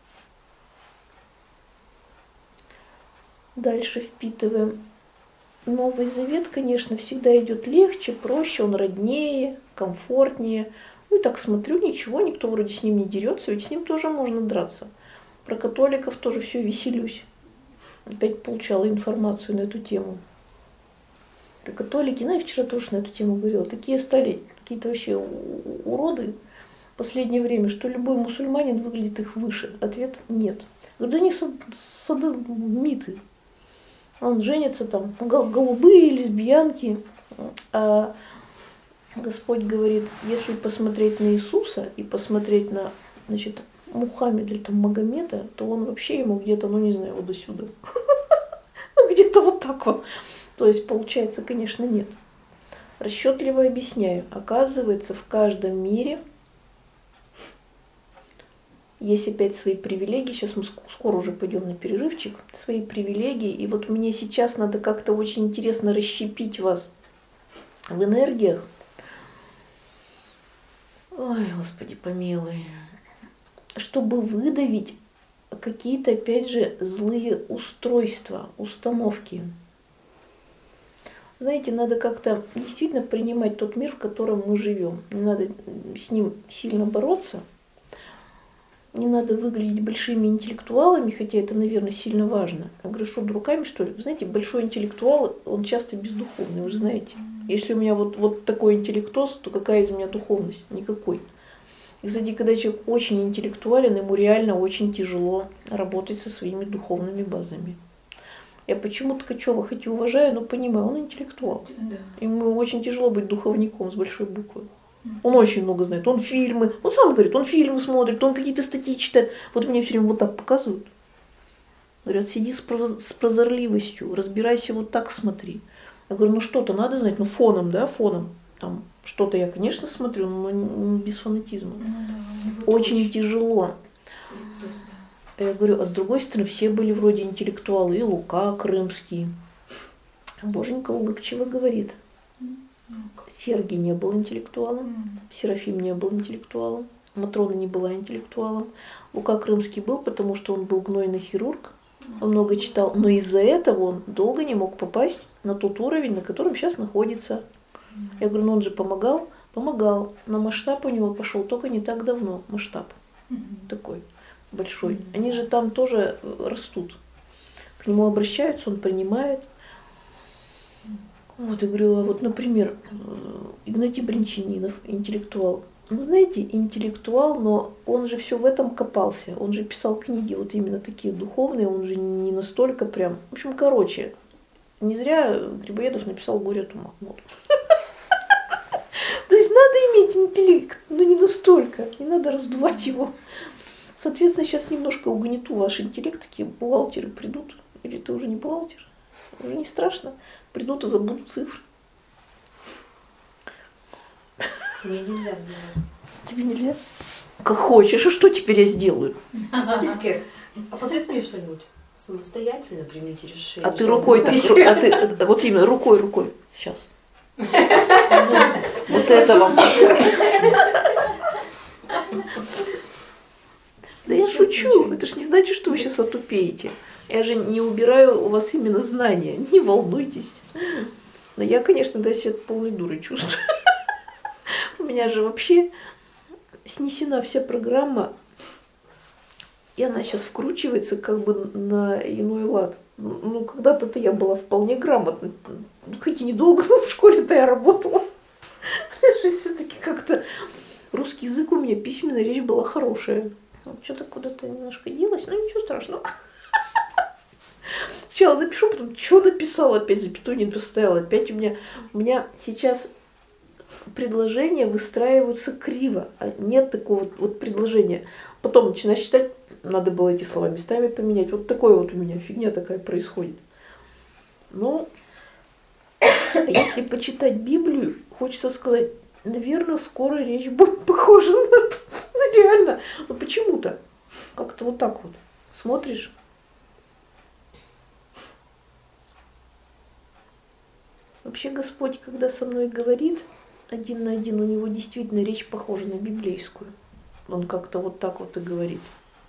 Дальше впитываем. Новый Завет, конечно, всегда идет легче, проще, он роднее, комфортнее. Ну и так смотрю, ничего, никто вроде с ним не дерется, ведь с ним тоже можно драться. Про католиков тоже все веселюсь. Опять получала информацию на эту тему. Про католики, ну я вчера тоже на эту тему говорила, такие стали какие-то вообще уроды в последнее время, что любой мусульманин выглядит их выше. Ответ – нет. Говорю, да они садомиты. Он женится там, голубые, лесбиянки. А Господь говорит, если посмотреть на Иисуса и посмотреть на, значит, Мухаммеда или там Магомеда, то он вообще ему где-то, ну не знаю, вот до сюда. Ну где-то вот так вот. То есть получается, конечно, нет. Расчетливо объясняю. Оказывается, в каждом мире есть опять свои привилегии. Сейчас мы скоро уже пойдем на перерывчик. Свои привилегии. И вот мне сейчас надо как-то очень интересно расщепить вас в энергиях. Ой, Господи, помилуй. Чтобы выдавить какие-то, опять же, злые устройства, установки. Знаете, надо как-то действительно принимать тот мир, в котором мы живем. Не надо с ним сильно бороться. Не надо выглядеть большими интеллектуалами, хотя это, наверное, сильно важно. Я говорю, что руками, что ли? Вы знаете, большой интеллектуал, он часто бездуховный, вы же знаете. Если у меня вот, вот такой интеллектоз, то какая из меня духовность? Никакой. И, кстати, когда человек очень интеллектуален, ему реально очень тяжело работать со своими духовными базами. Я почему-то Ткачева хоть и уважаю, но понимаю, он интеллектуал. Да. Ему очень тяжело быть духовником с большой буквы. Он очень много знает. Он фильмы, он сам говорит, он фильмы смотрит, он какие-то статьи читает. Вот мне все время вот так показывают. Говорят, сиди с прозорливостью, разбирайся, вот так смотри. Я говорю, ну что-то надо знать, ну фоном, да, фоном. Там что-то я, конечно, смотрю, но не без фанатизма. Ну, да, очень, очень тяжело. Я говорю, а с другой стороны, все были вроде интеллектуалы. И Лука Крымский. Боженька улыбчиво говорит. Сергий не был интеллектуалом. Серафим не был интеллектуалом. Матрона не была интеллектуалом. Лука Крымский был, потому что он был гнойный хирург. Он много читал. Но из-за этого он долго не мог попасть на тот уровень, на котором сейчас находится. Я говорю, ну он же помогал? Помогал. Но масштаб у него пошел только не так давно. Масштаб такой большой. Они же там тоже растут. К нему обращаются, он принимает. Вот, я говорю, вот, например, Игнатий Бринчанинов, интеллектуал. Ну, знаете, интеллектуал, но он же все в этом копался. Он же писал книги вот именно такие духовные, он же не настолько прям... В общем, короче, не зря Грибоедов написал «Горе от ума». Вот. То есть надо иметь интеллект, но не настолько, не надо раздувать его. Соответственно, сейчас немножко угнету ваш интеллект, такие бухгалтеры придут, или ты уже не бухгалтер, уже не страшно, придут и забудут цифры. Мне нельзя сделать. Тебе нельзя? Как хочешь, а что теперь я сделаю? Садитки, а посоветуй мне что-нибудь. Самостоятельно примите решение. А ты рукой так, а ты, вот именно рукой, рукой. Сейчас. Вот это вам. Да я шучу, это ж не значит, что вы сейчас отупеете. Я же не убираю у вас именно знания, не волнуйтесь. Но я, конечно, до себя полной дурой чувствую. У меня же вообще снесена вся программа, и она сейчас вкручивается как бы на иной лад. Ну, когда-то-то я была вполне грамотна, хоть и недолго, но в школе-то я работала. Все-таки как-то русский язык у меня, письменная речь была хорошая. Что-то куда-то немножко делось, но ничего страшного. Сначала напишу, потом что написала, опять запятую не поставила. Опять у меня, у меня сейчас предложения выстраиваются криво. Нет такого вот, вот предложения. Потом начинаешь читать, надо было эти слова местами поменять. Вот такое вот у меня фигня такая происходит. Ну, если почитать Библию, хочется сказать, наверное, скоро речь будет похожа на Реально. Ну почему-то. Как-то вот так вот. Смотришь. Вообще Господь, когда со мной говорит один на один, у него действительно речь похожа на библейскую. Он как-то вот так вот и говорит.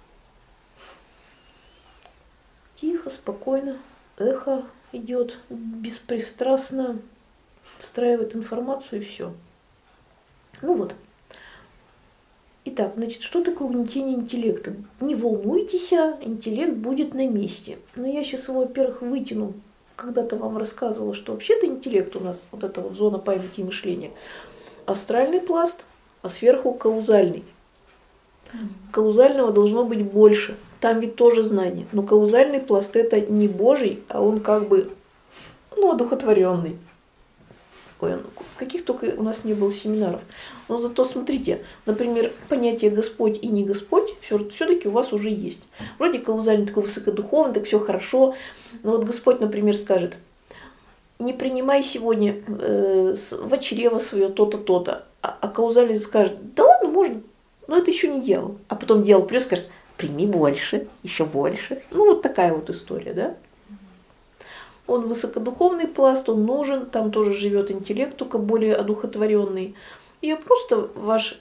Тихо, спокойно, эхо идет, беспристрастно встраивает информацию и все. Ну вот. Итак, значит, что такое угнетение интеллекта? Не волнуйтесь, интеллект будет на месте. Но я сейчас его, во-первых, вытяну. Когда-то вам рассказывала, что вообще-то интеллект у нас, вот эта вот зона памяти и мышления, астральный пласт, а сверху каузальный. Каузального должно быть больше. Там ведь тоже знание. Но каузальный пласт это не Божий, а он как бы, ну, одухотворенный. Ой, каких только у нас не было семинаров. Но зато смотрите, например, понятие Господь и не Господь все-таки у вас уже есть. Вроде каузальный такой высокодуховный, так все хорошо. Но вот Господь, например, скажет: не принимай сегодня э, в чрево свое то-то, то-то. А, а каузальный скажет: да ладно, можно, но это еще не делал. А потом делал плюс, скажет: прими больше, еще больше. Ну вот такая вот история, да? Он высокодуховный пласт, он нужен, там тоже живет интеллект, только более одухотворенный. И я просто ваш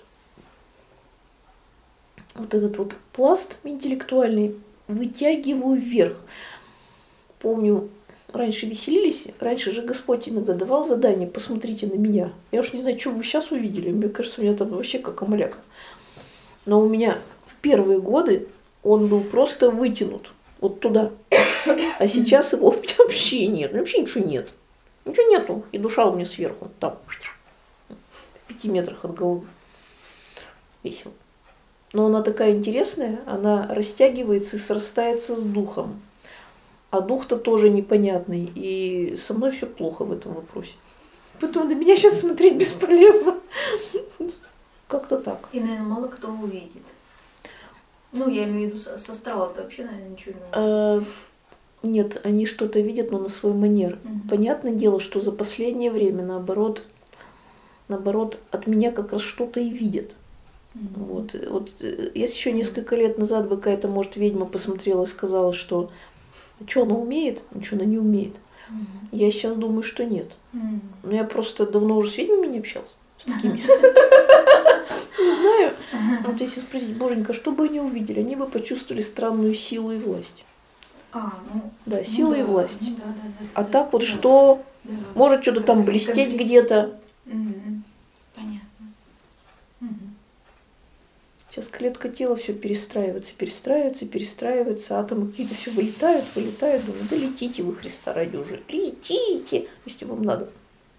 вот этот вот пласт интеллектуальный вытягиваю вверх. Помню, раньше веселились, раньше же Господь иногда давал задание: посмотрите на меня. Я уж не знаю, что вы сейчас увидели, мне кажется, у меня там вообще как амаляк. Но у меня в первые годы он был просто вытянут вот туда. А сейчас его вообще нет, вообще ничего нет. Ничего нету, и душа у меня сверху, там, в пяти метрах от головы. Весело. Но она такая интересная, она растягивается и срастается с духом. А дух-то тоже непонятный, и со мной все плохо в этом вопросе. Поэтому на меня сейчас смотреть бесполезно. Как-то так. И, наверное, мало кто увидит. Ну, я имею в виду, со астрала-то вообще, наверное, ничего не увидит. А, нет, они что-то видят, но на свой манер. Угу. Понятное дело, что за последнее время, наоборот, наоборот, от меня как раз что-то и видят. Угу. Вот, вот, если еще несколько лет назад бы какая-то, может, ведьма посмотрела и сказала, что что она умеет, ничего она не умеет. Угу. Я сейчас думаю, что нет. Угу. Но я просто давно уже с ведьмами не общалась, с такими. Не знаю. Вот если спросить: Боженька, что бы они увидели? Они бы почувствовали странную силу и власть. А, ну, да, сила ну, и да, власть. ну, да, да, да, а да, так вот да, что, да, может что-то там как блестеть конфликт. где-то. Угу. Понятно. Угу. Сейчас клетка тела все перестраивается, перестраивается, перестраивается, атомы какие-то все вылетают, вылетают. Думаю: да летите вы, Христа ради, уже, летите, если вам надо.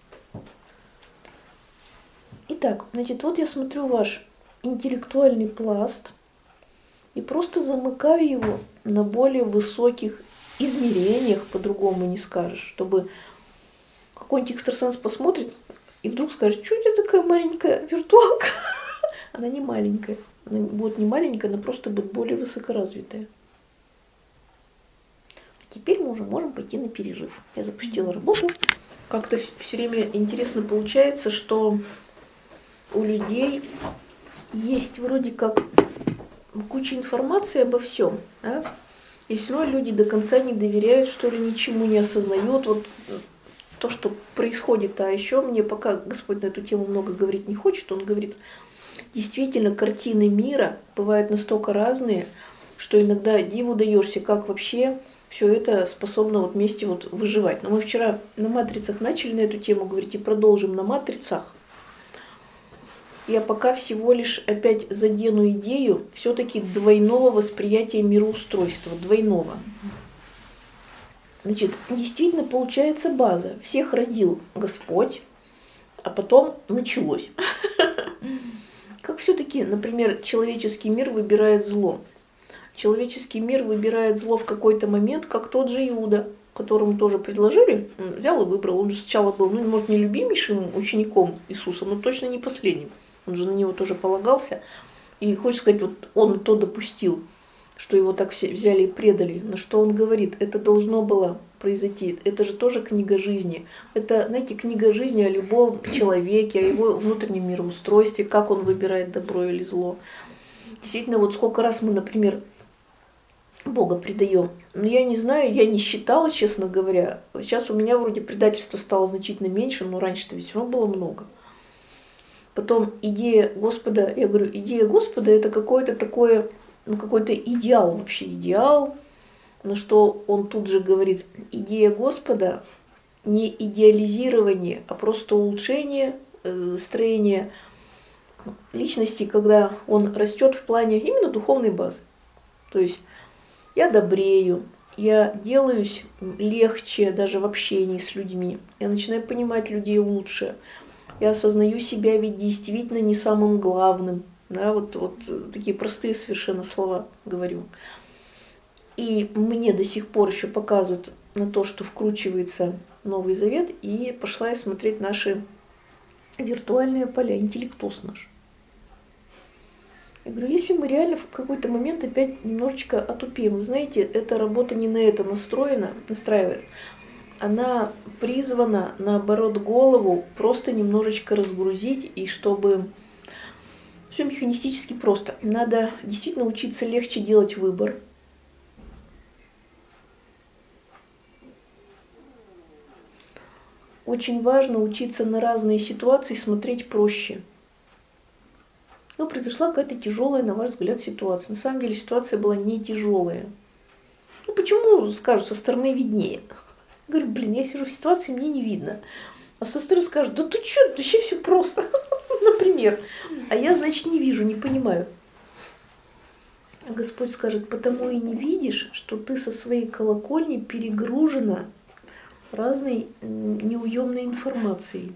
Итак, значит, вот я смотрю ваш интеллектуальный пласт и просто замыкаю его на более высоких измерениях, по-другому не скажешь, чтобы какой-нибудь экстрасенс посмотрит и вдруг скажет: что у тебя такая маленькая виртуалка? Она не маленькая, она будет не маленькая, она просто будет более высокоразвитая. А теперь мы уже можем пойти на перерыв. Я запустила работу. Как-то все время интересно получается, что у людей есть вроде как куча информации обо всем, да? И все равно люди до конца не доверяют, что ли, ничему не осознают вот то, что происходит. А еще мне пока Господь на эту тему много говорить не хочет, Он говорит: действительно, картины мира бывают настолько разные, что иногда диву даешься, как вообще все это способно вот вместе вот выживать. Но мы вчера на матрицах начали на эту тему говорить и продолжим на матрицах. Я пока всего лишь опять задену идею все-таки двойного восприятия мироустройства, двойного. Значит, действительно получается база. Всех родил Господь, а потом началось. Как все-таки, например, человеческий мир выбирает зло. Человеческий мир выбирает зло в какой-то момент, как тот же Иуда, которому тоже предложили, взял и выбрал. Он же сначала был, ну, может, не любимейшим учеником Иисуса, но точно не последним. Он же на него тоже полагался. И хочется сказать, вот он и то допустил, что его так все взяли и предали. На что он говорит: это должно было произойти. Это же тоже книга жизни. Это, знаете, книга жизни о любом человеке, о его внутреннем мироустройстве, как он выбирает добро или зло. Действительно, вот сколько раз мы, например, Бога предаем. Но я не знаю, я не считала, честно говоря. Сейчас у меня вроде предательства стало значительно меньше, но раньше-то ведь все равно было много. Потом идея Господа, я говорю, идея Господа это какое-то такое, ну какой-то идеал вообще, идеал, на что он тут же говорит, идея Господа не идеализирование, а просто улучшение э, строения личности, когда он растет в плане именно духовной базы. То есть я добрею, я делаюсь легче даже в общении с людьми, я начинаю понимать людей лучше, я осознаю себя ведь действительно не самым главным. Да, вот, вот такие простые совершенно слова говорю. И мне до сих пор еще показывают на то, что вкручивается Новый Завет, и пошла я смотреть наши виртуальные поля, интеллектос наш. Я говорю, если мы реально в какой-то момент опять немножечко отупеем, вы знаете, эта работа не на это настроена, настраивает. Она призвана, наоборот, голову просто немножечко разгрузить, и чтобы все механистически просто. Надо действительно учиться легче делать выбор. Очень важно учиться на разные ситуации смотреть проще. Ну, произошла какая-то тяжелая, на ваш взгляд, ситуация. На самом деле ситуация была не тяжелая. Ну, почему, скажут, со стороны виднее? Я говорю, блин, я сижу в ситуации, мне не видно. А со стороны скажут, да ты что, вообще все просто, например. А я, значит, не вижу, не понимаю. А Господь скажет, потому и не видишь, что ты со своей колокольни перегружена разной неуемной информацией.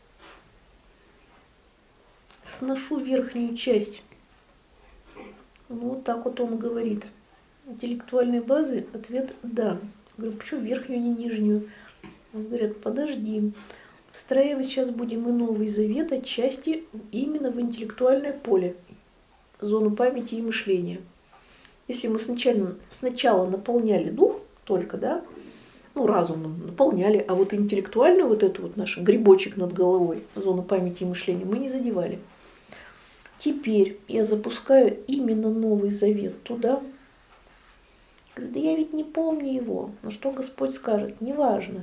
Сношу верхнюю часть. Ну, вот так вот он говорит. Интеллектуальной базы ответ «да». Я говорю, почему верхнюю, а не нижнюю? Он говорит, подожди. Встраивать сейчас будем и Новый Завет отчасти именно в интеллектуальное поле, зону памяти и мышления. Если мы сначала, сначала наполняли дух только, да, ну, разум наполняли, а вот интеллектуально вот эту вот наш грибочек над головой, зону памяти и мышления, мы не задевали. Теперь я запускаю именно Новый Завет туда. Говорю, да я ведь не помню его. Но что Господь скажет? Неважно.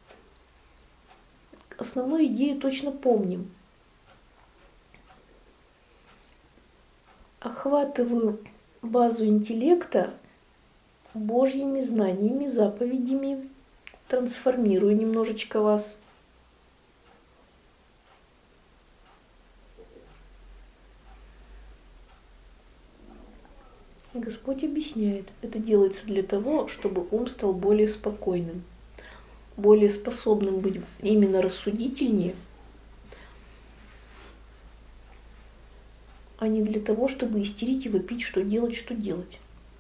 Основную идею точно помним. Охватываю базу интеллекта Божьими знаниями, заповедями, трансформирую немножечко вас. Господь объясняет, это делается для того, чтобы ум стал более спокойным, более способным быть именно рассудительнее, а не для того, чтобы истерить и вопить, что делать, что делать.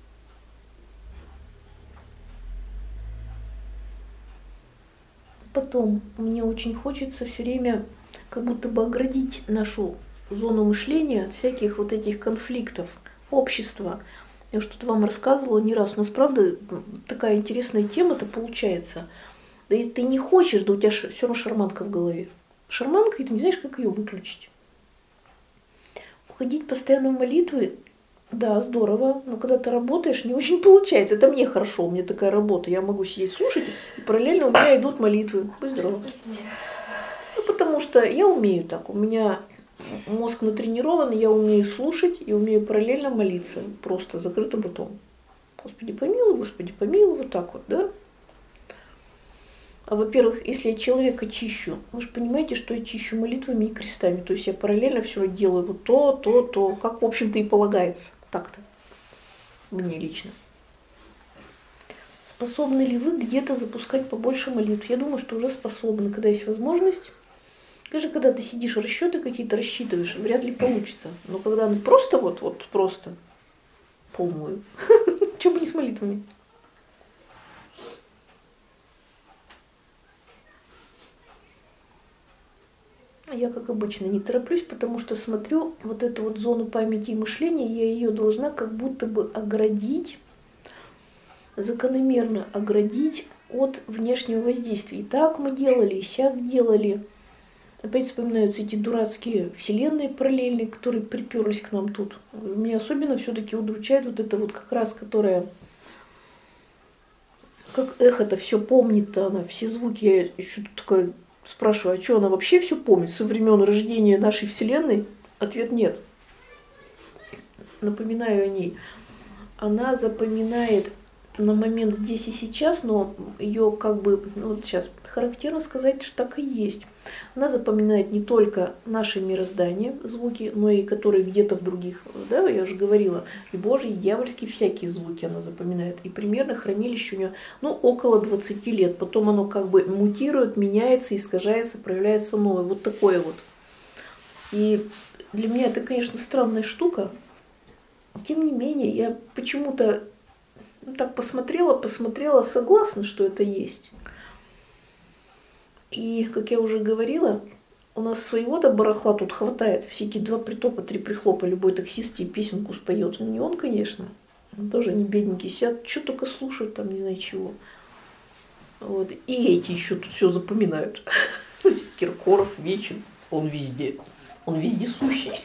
Потом мне очень хочется все время как будто бы оградить нашу зону мышления от всяких вот этих конфликтов общества. Я что-то вам рассказывала не раз. У нас, правда, такая интересная тема-то получается. Да и ты не хочешь, да у тебя все равно шарманка в голове. Шарманка, и ты не знаешь, как ее выключить. Уходить постоянно в молитвы, да, здорово, но когда ты работаешь, не очень получается. Это мне хорошо, у меня такая работа. Я могу сидеть слушать, и параллельно у меня идут молитвы. Будь здоров. Ну, потому что я умею так. У меня мозг натренирован, я умею слушать и умею параллельно молиться, просто закрытым ртом. Господи помилуй, Господи помилуй, вот так вот, да? А во-первых, если я человека чищу, вы же понимаете, что я чищу молитвами и крестами. То есть я параллельно все делаю вот то, то, то, как, в общем-то, и полагается. Так-то. Мне лично. Способны ли вы где-то запускать побольше молитв? Я думаю, что уже способны, когда есть возможность. Даже когда ты сидишь, расчеты какие-то рассчитываешь, вряд ли получится. Но когда ну, просто вот, вот просто полмою, что бы не с молитвами. Я, как обычно, не тороплюсь, потому что смотрю вот эту вот зону памяти и мышления, я ее должна как будто бы оградить, закономерно оградить от внешнего воздействия. И так мы делали, и сяк делали. Опять вспоминаются эти дурацкие вселенные параллельные, которые приперлись к нам тут. Меня особенно все-таки удручает вот это вот как раз, которая как эхо-то все помнит-то она, все звуки. Я еще тут такая спрашиваю, а что она вообще все помнит со времен рождения нашей вселенной? Ответ нет. Напоминаю о ней. Она запоминает на момент здесь и сейчас, но ее как бы, ну вот сейчас характерно сказать, что так и есть. Она запоминает не только наше мироздание, звуки, но и которые где-то в других, да, я уже говорила, и божьи, и дьявольские, всякие звуки она запоминает. И примерно хранилище у нее, ну, около двадцати лет. Потом оно как бы мутирует, меняется, искажается, проявляется новое. Вот такое вот. И для меня это, конечно, странная штука. Тем не менее, я почему-то так посмотрела, посмотрела, согласна, что это есть. И, как я уже говорила, у нас своего-то барахла тут хватает. Всякие два притопа, три прихлопа, любой таксист тебе песенку споет. Не он, конечно. Он тоже не бедненький сидят, что только слушают, там не знаю чего. Вот. И эти еще тут все запоминают. Киркоров, Вечен, он везде. Он вездесущий.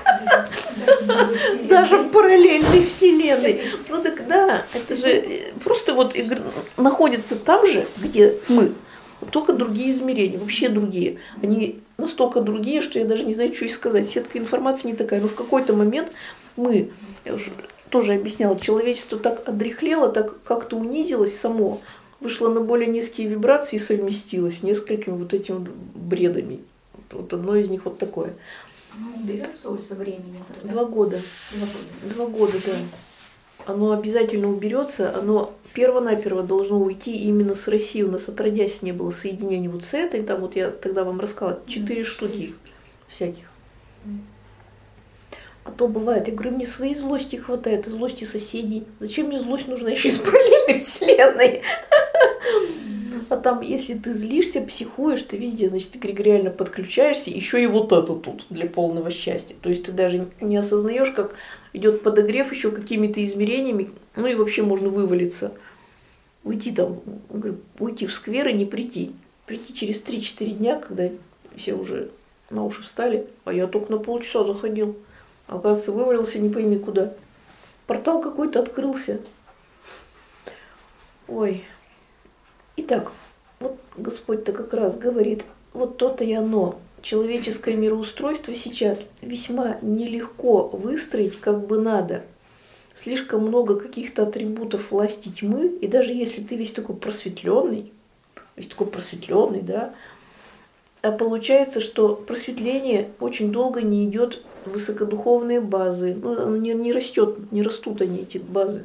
Даже в параллельной вселенной. Ну так да, это же просто вот находится там же, где мы, только другие измерения, вообще другие. Они настолько другие, что я даже не знаю, что и сказать. Сетка информации не такая. Но в какой-то момент мы, я уже тоже объясняла, человечество так одряхлело, так как-то унизилось само, вышло на более низкие вибрации и совместилось с несколькими вот этими вот бредами. Вот одно из них вот такое. Оно уберется уже со временем? Два года. Два года. Два года, да. Оно обязательно уберется, оно перво-наперво должно уйти именно с России. У нас отродясь не было соединений вот с этой, там вот я тогда вам рассказала, четыре штуки всяких. А то бывает, я говорю, мне своей злости хватает, и злости соседей. Зачем мне злость нужна еще из параллельной вселенной? А там, если ты злишься, психуешь, ты везде, значит, эгрегориально подключаешься, еще и вот это тут для полного счастья. То есть ты даже не осознаешь, как идет подогрев еще какими-то измерениями, ну и вообще можно вывалиться. Уйти там, говорю, уйти в сквер и не прийти. Прийти через три-четыре дня, когда все уже на уши встали, а я только на полчаса заходил. А оказывается, вывалился не пойми куда. Портал какой-то открылся. Ой. Итак, вот Господь-то как раз говорит, вот то-то и оно. Человеческое мироустройство сейчас весьма нелегко выстроить, как бы надо. Слишком много каких-то атрибутов власти тьмы, и даже если ты весь такой просветленный, весь такой просветленный, да, а получается, что просветление очень долго не идет в высокодуховные базы, ну, не, не растет, не растут они, эти базы.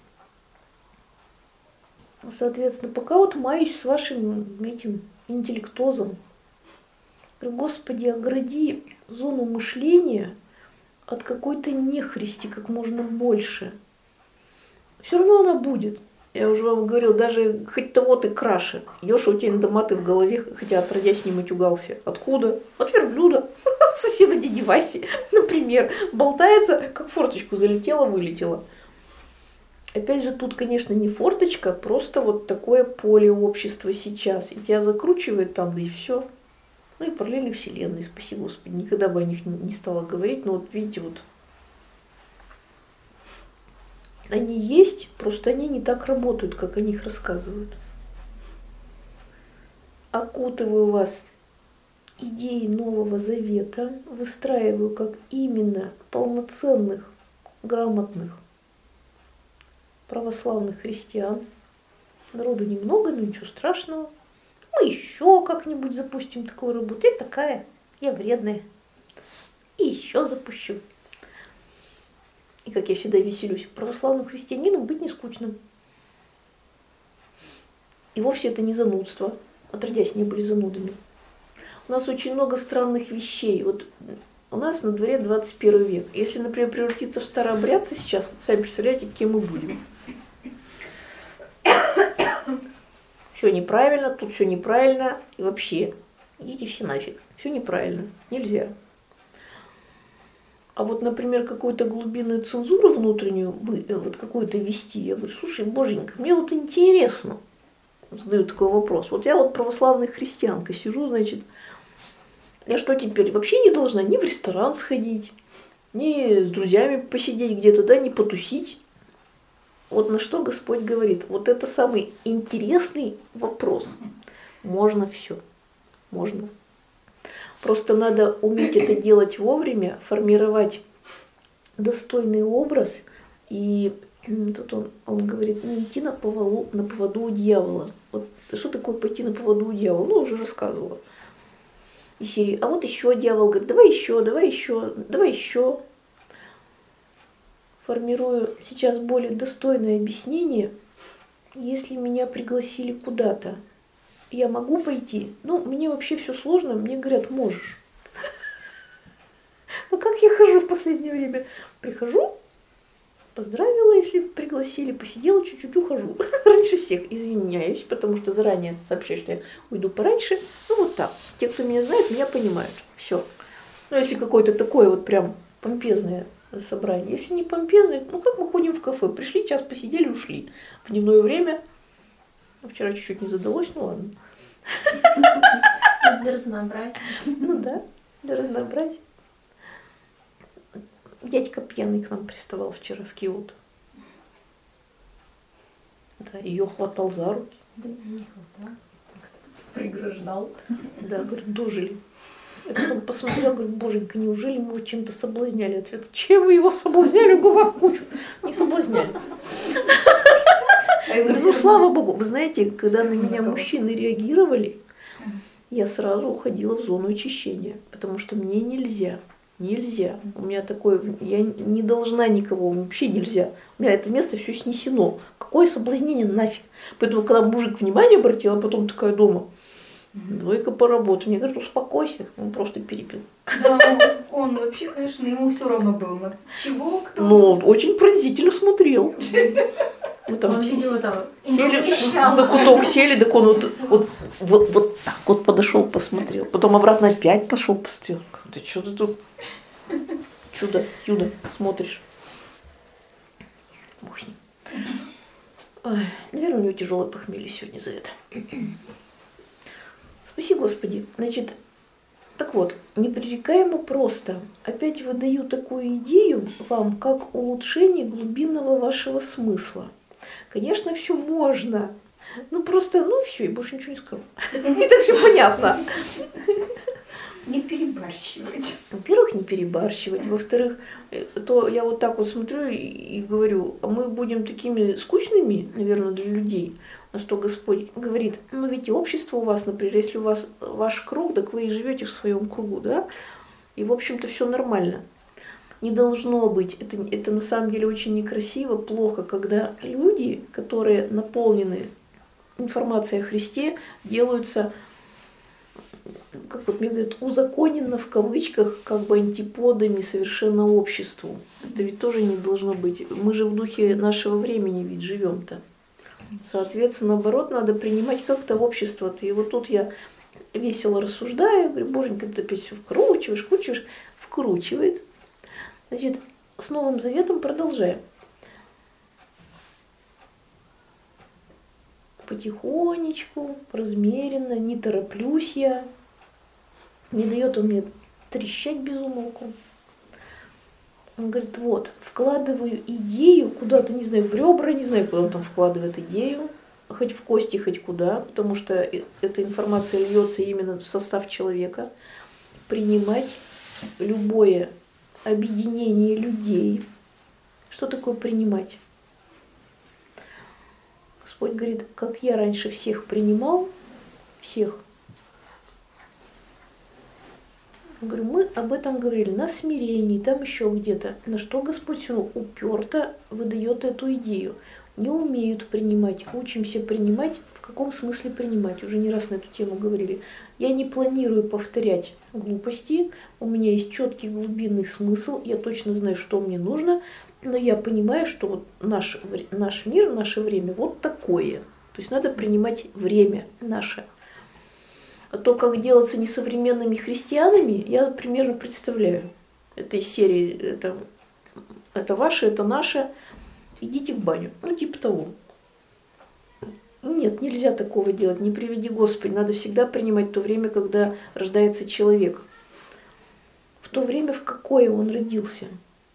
Соответственно, пока вот маюсь с вашим этим интеллектозом. Господи, огради зону мышления от какой-то нехристи как можно больше. Все равно она будет. Я уже вам говорила, даже хоть того ты краше. Идешь, а у тебя эндоматы в голове, хотя отродясь не матюгался. Откуда? От верблюда. От соседа дяди Васи, например. Болтается, как форточку залетела, вылетела. Опять же, тут, конечно, не форточка, просто вот такое поле общества сейчас. И тебя закручивает там, да и все. Ну и параллельные вселенные, спаси Господи. Никогда бы о них не стала говорить, но вот видите, вот они есть, просто они не так работают, как о них рассказывают. Окутываю вас идеи Нового Завета, выстраиваю как именно полноценных, грамотных православных христиан. Народу немного, но ничего страшного. Мы еще как-нибудь запустим такую работу. Я такая, я вредная. И еще запущу. И как я всегда веселюсь, православным христианином быть не скучно. И вовсе это не занудство. Отродясь, не были занудами. У нас очень много странных вещей. Вот у нас на дворе двадцать первый век. Если, например, превратиться в старообрядца сейчас, сами представляете, кем мы будем. Все неправильно, тут все неправильно. И вообще, идите все нафиг. Все неправильно. Нельзя. А вот, например, какую-то глубинную цензуру внутреннюю, вот какую-то вести, я говорю, слушай, боженька, мне вот интересно. Задаю такой вопрос. Вот я вот православная христианка, сижу, значит, Я что теперь? Вообще не должна ни в ресторан сходить, ни с друзьями посидеть где-то, да, не потусить. Вот на что Господь говорит. Вот это самый интересный вопрос. Можно все. Можно. Просто надо уметь это делать вовремя, формировать достойный образ. И тут он, он говорит, не идти на поводу, на поводу у дьявола. Вот что такое пойти на поводу у дьявола? Ну, уже рассказывала. И серии, а вот еще дьявол говорит, давай еще, давай еще, давай еще. Формирую сейчас более достойное объяснение. Если меня пригласили куда-то, я могу пойти? Ну, мне вообще все сложно, мне говорят, можешь. Ну, как я хожу в последнее время? Прихожу, поздравила, если пригласили, посидела чуть-чуть, ухожу. Раньше всех извиняюсь, потому что заранее сообщаю, что я уйду пораньше. Ну, вот так. Те, кто меня знает, меня понимают. Все. Ну, если какое-то такое вот прям помпезное собрание. Если не помпезное, ну, как мы ходим в кафе? Пришли, час посидели, ушли. В дневное время. Вчера чуть-чуть не задалось, ну ладно. Для разнообразия. Ну да, для разнообразия. Дядька пьяный к нам приставал вчера в Киото. Да, ее хватал за руки. Да не хватало. Преграждал. Да, говорит, дожили. Я потом посмотрела, говорю, боженька, неужели мы его чем-то соблазняли? Ответ, чем вы его соблазняли? Глаза в кучу. Не соблазняли. Я говорю, ну слава богу. Вы знаете, когда на меня мужчины реагировали, я сразу уходила в зону очищения. Потому что мне нельзя. Нельзя. У меня такое, я не должна никого, вообще нельзя. У меня это место все снесено. Какое соблазнение нафиг. Поэтому, когда мужик внимание обратил, а потом такая дома, давай-ка поработай. Мне говорят, успокойся, он просто перепил. Да, он, он вообще, конечно, ему все равно было. На чего, кто? Но он очень пронзительно смотрел. Мы там Он, все видимо, там сели, в закуток сели, так он вот, вот, вот, вот так вот подошел, посмотрел. Потом обратно опять пошел, посмотрел. Ты что ты тут? Чудо, чудо, смотришь. Бог с ним. Ой, наверное, у него тяжелое похмелье сегодня за это. Спаси Господи. Значит, так вот, непререкаемо просто. Опять выдаю такую идею вам, как улучшение глубинного вашего смысла. Конечно, все можно. Ну просто, ну все, я больше ничего не скажу. И так все понятно. Не перебарщивать. Во-первых, не перебарщивать. Во-вторых, то я вот так вот смотрю и, и говорю, а мы будем такими скучными, наверное, для людей. На что Господь говорит, ну ведь и общество у вас, например, если у вас ваш круг, так вы и живете в своем кругу, да? И, в общем-то, все нормально. Не должно быть. Это, это на самом деле очень некрасиво, плохо, когда люди, которые наполнены информацией о Христе, делаются, как вот мне говорят, узаконенно в кавычках, как бы антиподами совершенно обществу. Это ведь тоже не должно быть. Мы же в духе нашего времени ведь живем-то. Соответственно, наоборот, надо принимать как-то общество-то. И вот тут я весело рассуждаю, говорю, боженька, ты опять все вкручиваешь, вкручиваешь, вкручивает. Значит, с Новым Заветом продолжаем. Потихонечку, размеренно, не тороплюсь я. Не дает он мне трещать без умолку. Он говорит, вот, вкладываю идею куда-то, не знаю, в ребра, не знаю, куда он там вкладывает идею, хоть в кости, хоть куда, потому что эта информация льется именно в состав человека. Принимать любое объединение людей. Что такое принимать? Господь говорит, как я раньше всех принимал, всех. Я говорю, мы об этом говорили на смирении, там еще где-то. На что Господь все равно уперто выдает эту идею. Не умеют принимать, учимся принимать. В каком смысле принимать? Уже не раз на эту тему говорили. Я не планирую повторять глупости. У меня есть четкий глубинный смысл. Я точно знаю, что мне нужно. Но я понимаю, что вот наш, наш мир, наше время вот такое. То есть надо принимать время наше. А то, как делаться несовременными христианами, я примерно представляю. Это из серии, это, это ваше, это наше, идите в баню. Ну, типа того. Нет, нельзя такого делать, не приведи Господи. Надо всегда принимать то время, когда рождается человек. то время, в какое он родился.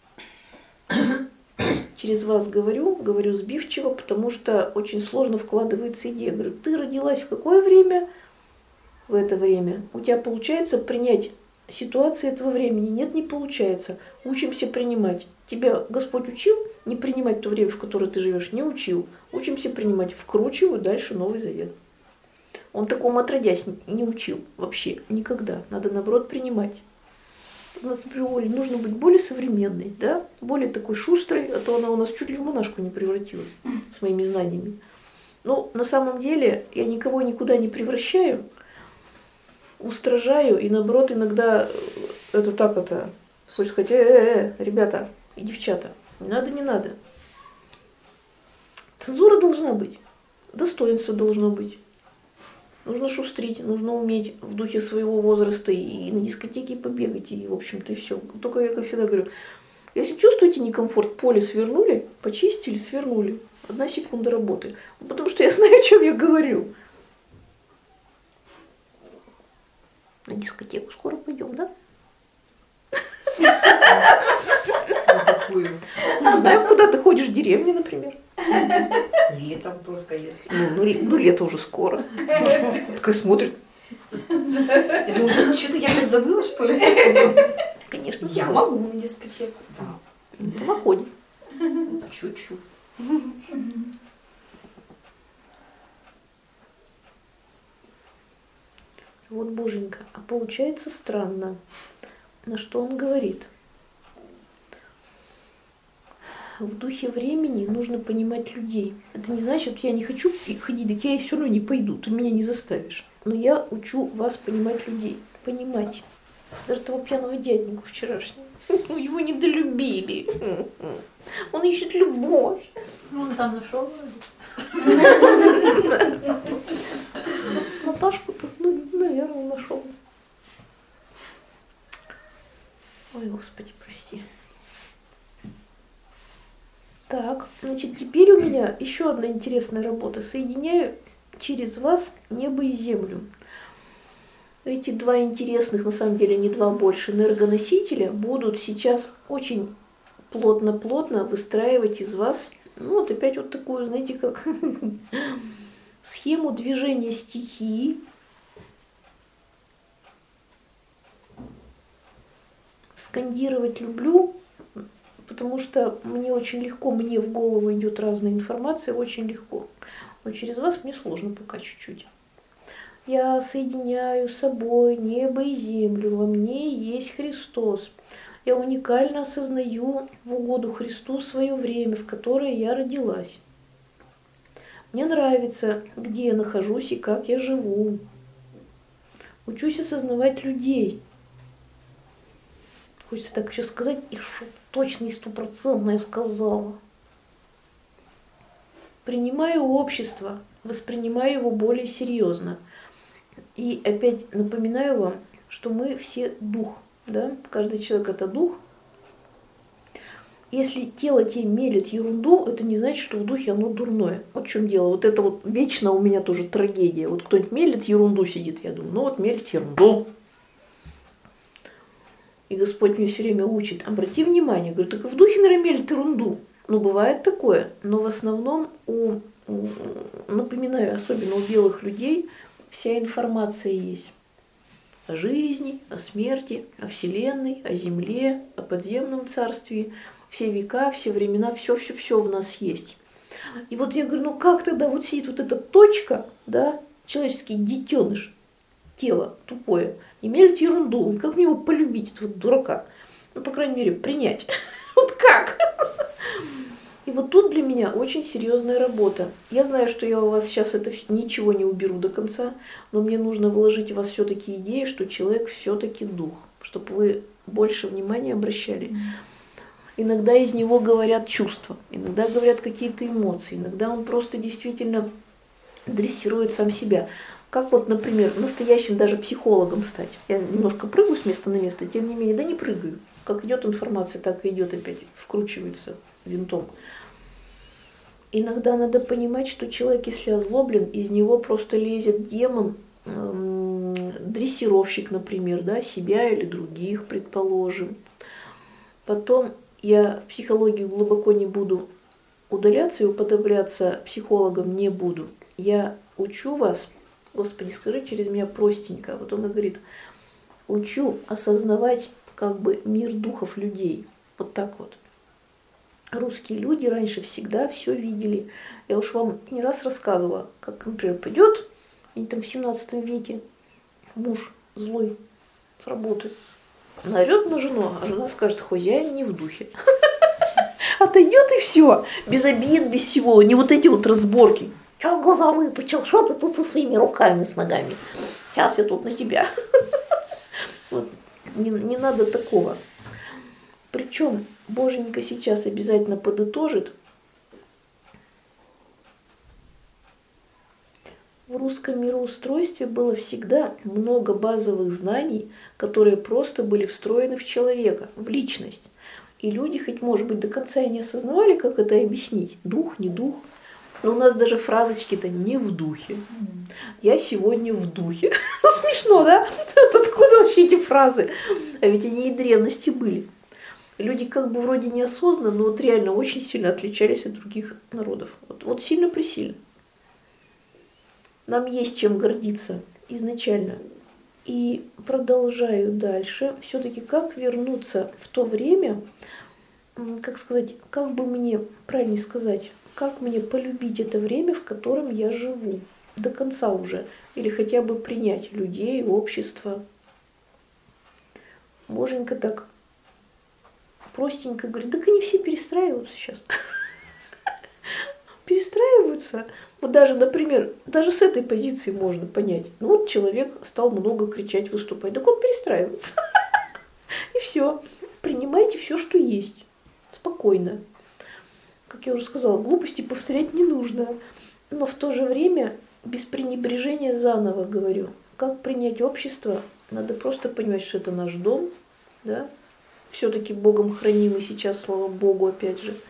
Через вас говорю, говорю сбивчиво, потому что очень сложно вкладывается идея. Говорю, ты родилась в какое время? В это время. У тебя получается принять ситуации этого времени? Нет, не получается. Учимся принимать. Тебя Господь учил не принимать то время, в которое ты живешь? Не учил. Учимся принимать. Вкручиваю дальше Новый Завет. Он такому отродясь не учил вообще никогда. Надо, наоборот, принимать. У нас, например, нужно быть более современной, да? Более такой шустрой, а то она у нас чуть ли в монашку не превратилась с моими знаниями. Но на самом деле я никого никуда не превращаю, устражаю, и наоборот иногда это так это, хочется сказать, э-э-э, ребята и девчата, не надо, не надо. Цензура должна быть, достоинство должно быть. Нужно шустрить, нужно уметь в духе своего возраста и на дискотеке побегать, и, в общем-то, и все. Только я, как всегда говорю, если чувствуете некомфорт, поле свернули, почистили, свернули. Одна секунда работы. Потому что я знаю, о чем я говорю. На дискотеку скоро пойдем, да? Не знаю, куда ты ходишь, в деревне, например. Летом только есть. Ну, ну, ну лето уже скоро. Такая смотрит. Я думаю, что-то я так забыла, что ли? Конечно, Я забыла. могу на дискотеку. Ну, по находе. Чуть-чуть. Вот боженька, а получается странно. На что он говорит? В духе времени нужно понимать людей. Это не значит, я не хочу ходить, так я и все равно не пойду, ты меня не заставишь. Но я учу вас понимать людей, понимать. Даже того пьяного дяденьку вчерашнего. Ну, его недолюбили. Он ищет любовь. Ну, он там нашел вроде. Наташку-то, ну, наверное, нашел. Ой, Господи, прости. Так, значит, теперь у меня еще одна интересная работа. Соединяю через вас небо и землю. Эти два интересных, на самом деле не два больше, энергоносителя будут сейчас очень плотно-плотно выстраивать из вас, ну вот опять вот такую, знаете, как схему движения стихии. Скандировать люблю, потому что мне очень легко, мне в голову идет разная информация, очень легко. Но через вас мне сложно пока чуть-чуть. Я соединяю с собой небо и землю, во мне есть Христос. Я уникально осознаю в угоду Христу свое время, в которое я родилась. Мне нравится, где я нахожусь и как я живу. Учусь осознавать людей. Хочется так еще сказать, и что точно и стопроцентно я сказала. Принимаю общество, воспринимаю его более серьезно. И опять напоминаю вам, что мы все дух, да? Каждый человек это дух. Если тело тебе мелет ерунду, это не значит, что в духе оно дурное. Вот в чем дело. Вот это вот вечно у меня тоже трагедия. Вот кто-нибудь мелет ерунду сидит, я думаю, ну вот мелет ерунду. И Господь меня все время учит, обрати внимание, говорю, так и в духе, наверное, мелет ерунду. Ну, бывает такое, но в основном, у, у, напоминаю, особенно у белых людей, вся информация есть. О жизни, о смерти, о Вселенной, о Земле, о подземном царстве. Все века, все времена, все-все-все в нас есть. И вот я говорю, ну как тогда вот сидит вот эта точка, да, человеческий детеныш, тело тупое, и мелит ерунду. Как мне его полюбить, этого дурака? Ну, по крайней мере, принять. Вот как? И вот тут для меня очень серьезная работа. Я знаю, что я у вас сейчас это ничего не уберу до конца, но мне нужно вложить в вас все-таки идеи, что человек все-таки дух, чтобы вы больше внимания обращали. Иногда из него говорят чувства, иногда говорят какие-то эмоции, иногда он просто действительно дрессирует сам себя. Как вот, например, настоящим даже психологом стать. Я немножко прыгаю с места на место, тем не менее, да не прыгаю. Как идет информация, так и идет опять, вкручивается винтом. Иногда надо понимать, что человек, если озлоблен, из него просто лезет демон, дрессировщик, например, да, себя или других, предположим. Потом я в психологию глубоко не буду удаляться и уподобляться психологам не буду. Я учу вас, Господи, скажи через меня простенько. Вот он говорит, учу осознавать как бы мир духов людей. Вот так вот. Русские люди раньше всегда все видели. Я уж вам не раз рассказывала, как, например, пойдет, они там в семнадцатом веке, муж злой с работы, наорет на жену, а жена скажет, хозяин не в духе. Отойдет и все, без обид, без всего, не вот эти вот разборки. Че глаза выпучил, что ты тут со своими руками, с ногами? Сейчас я тут на тебя. Вот. Не, не надо такого. Причем Боженька сейчас обязательно подытожит. В русском мироустройстве было всегда много базовых знаний, которые просто были встроены в человека, в личность. И люди, хоть, может быть, до конца и не осознавали, как это объяснить. Дух, не дух. Но у нас даже фразочки-то не в духе. Я сегодня в духе. Смешно, да? Откуда вообще эти фразы? А ведь они и древности были. Люди как бы вроде неосознанно, но вот реально очень сильно отличались от других народов. Вот, вот сильно-пресильно. Нам есть чем гордиться изначально. И продолжаю дальше. Все-таки как вернуться в то время, как сказать, как бы мне правильнее сказать, как мне полюбить это время, в котором я живу, до конца уже, или хотя бы принять людей, общество. Боженька так простенько говорит, так они все перестраиваются сейчас. Перестраиваются. Вот даже, например, даже с этой позиции можно понять. Ну вот человек стал много кричать, выступать, так он перестраивается. И все. Принимайте все, что есть. Спокойно. Как я уже сказала, глупости повторять не нужно. Но в то же время без пренебрежения заново говорю. Как принять общество? Надо просто понимать, что это наш дом. Да? Все-таки Богом хранимый сейчас, слава Богу, опять же.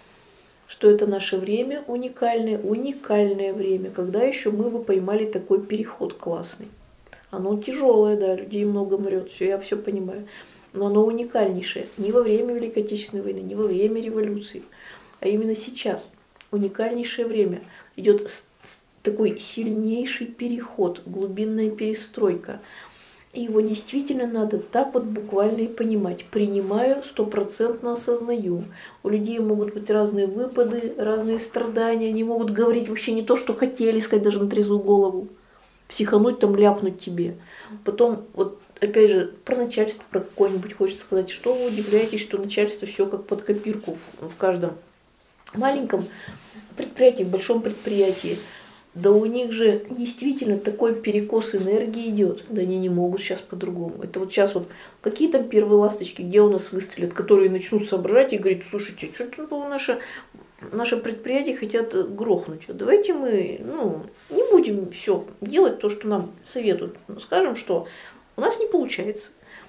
Что это наше время уникальное, уникальное время, когда еще мы бы поймали такой переход классный. Оно тяжелое, да, людей много мрет, все, я все понимаю. Но оно уникальнейшее. Не во время Великой Отечественной войны, не во время революции, а именно сейчас. Уникальнейшее время. Идет такой сильнейший переход, глубинная перестройка. И его действительно надо так вот буквально и понимать. Принимаю, стопроцентно осознаю. У людей могут быть разные выпады, разные страдания. Они могут говорить вообще не то, что хотели, сказать даже на трезвую голову. Психануть там, ляпнуть тебе. Потом, вот опять же, про начальство, про какое-нибудь хочется сказать, что вы удивляетесь, что начальство все как под копирку в, в каждом маленьком предприятии, в большом предприятии. Да у них же действительно такой перекос энергии идет. Да они не могут сейчас по-другому. Это вот сейчас вот какие там первые ласточки, где у нас выстрелят, которые начнут соображать и говорить, слушайте, что-то наше, наше предприятие хотят грохнуть. Давайте мы ну, не будем все делать то, что нам советуют. Скажем, что у нас не получается.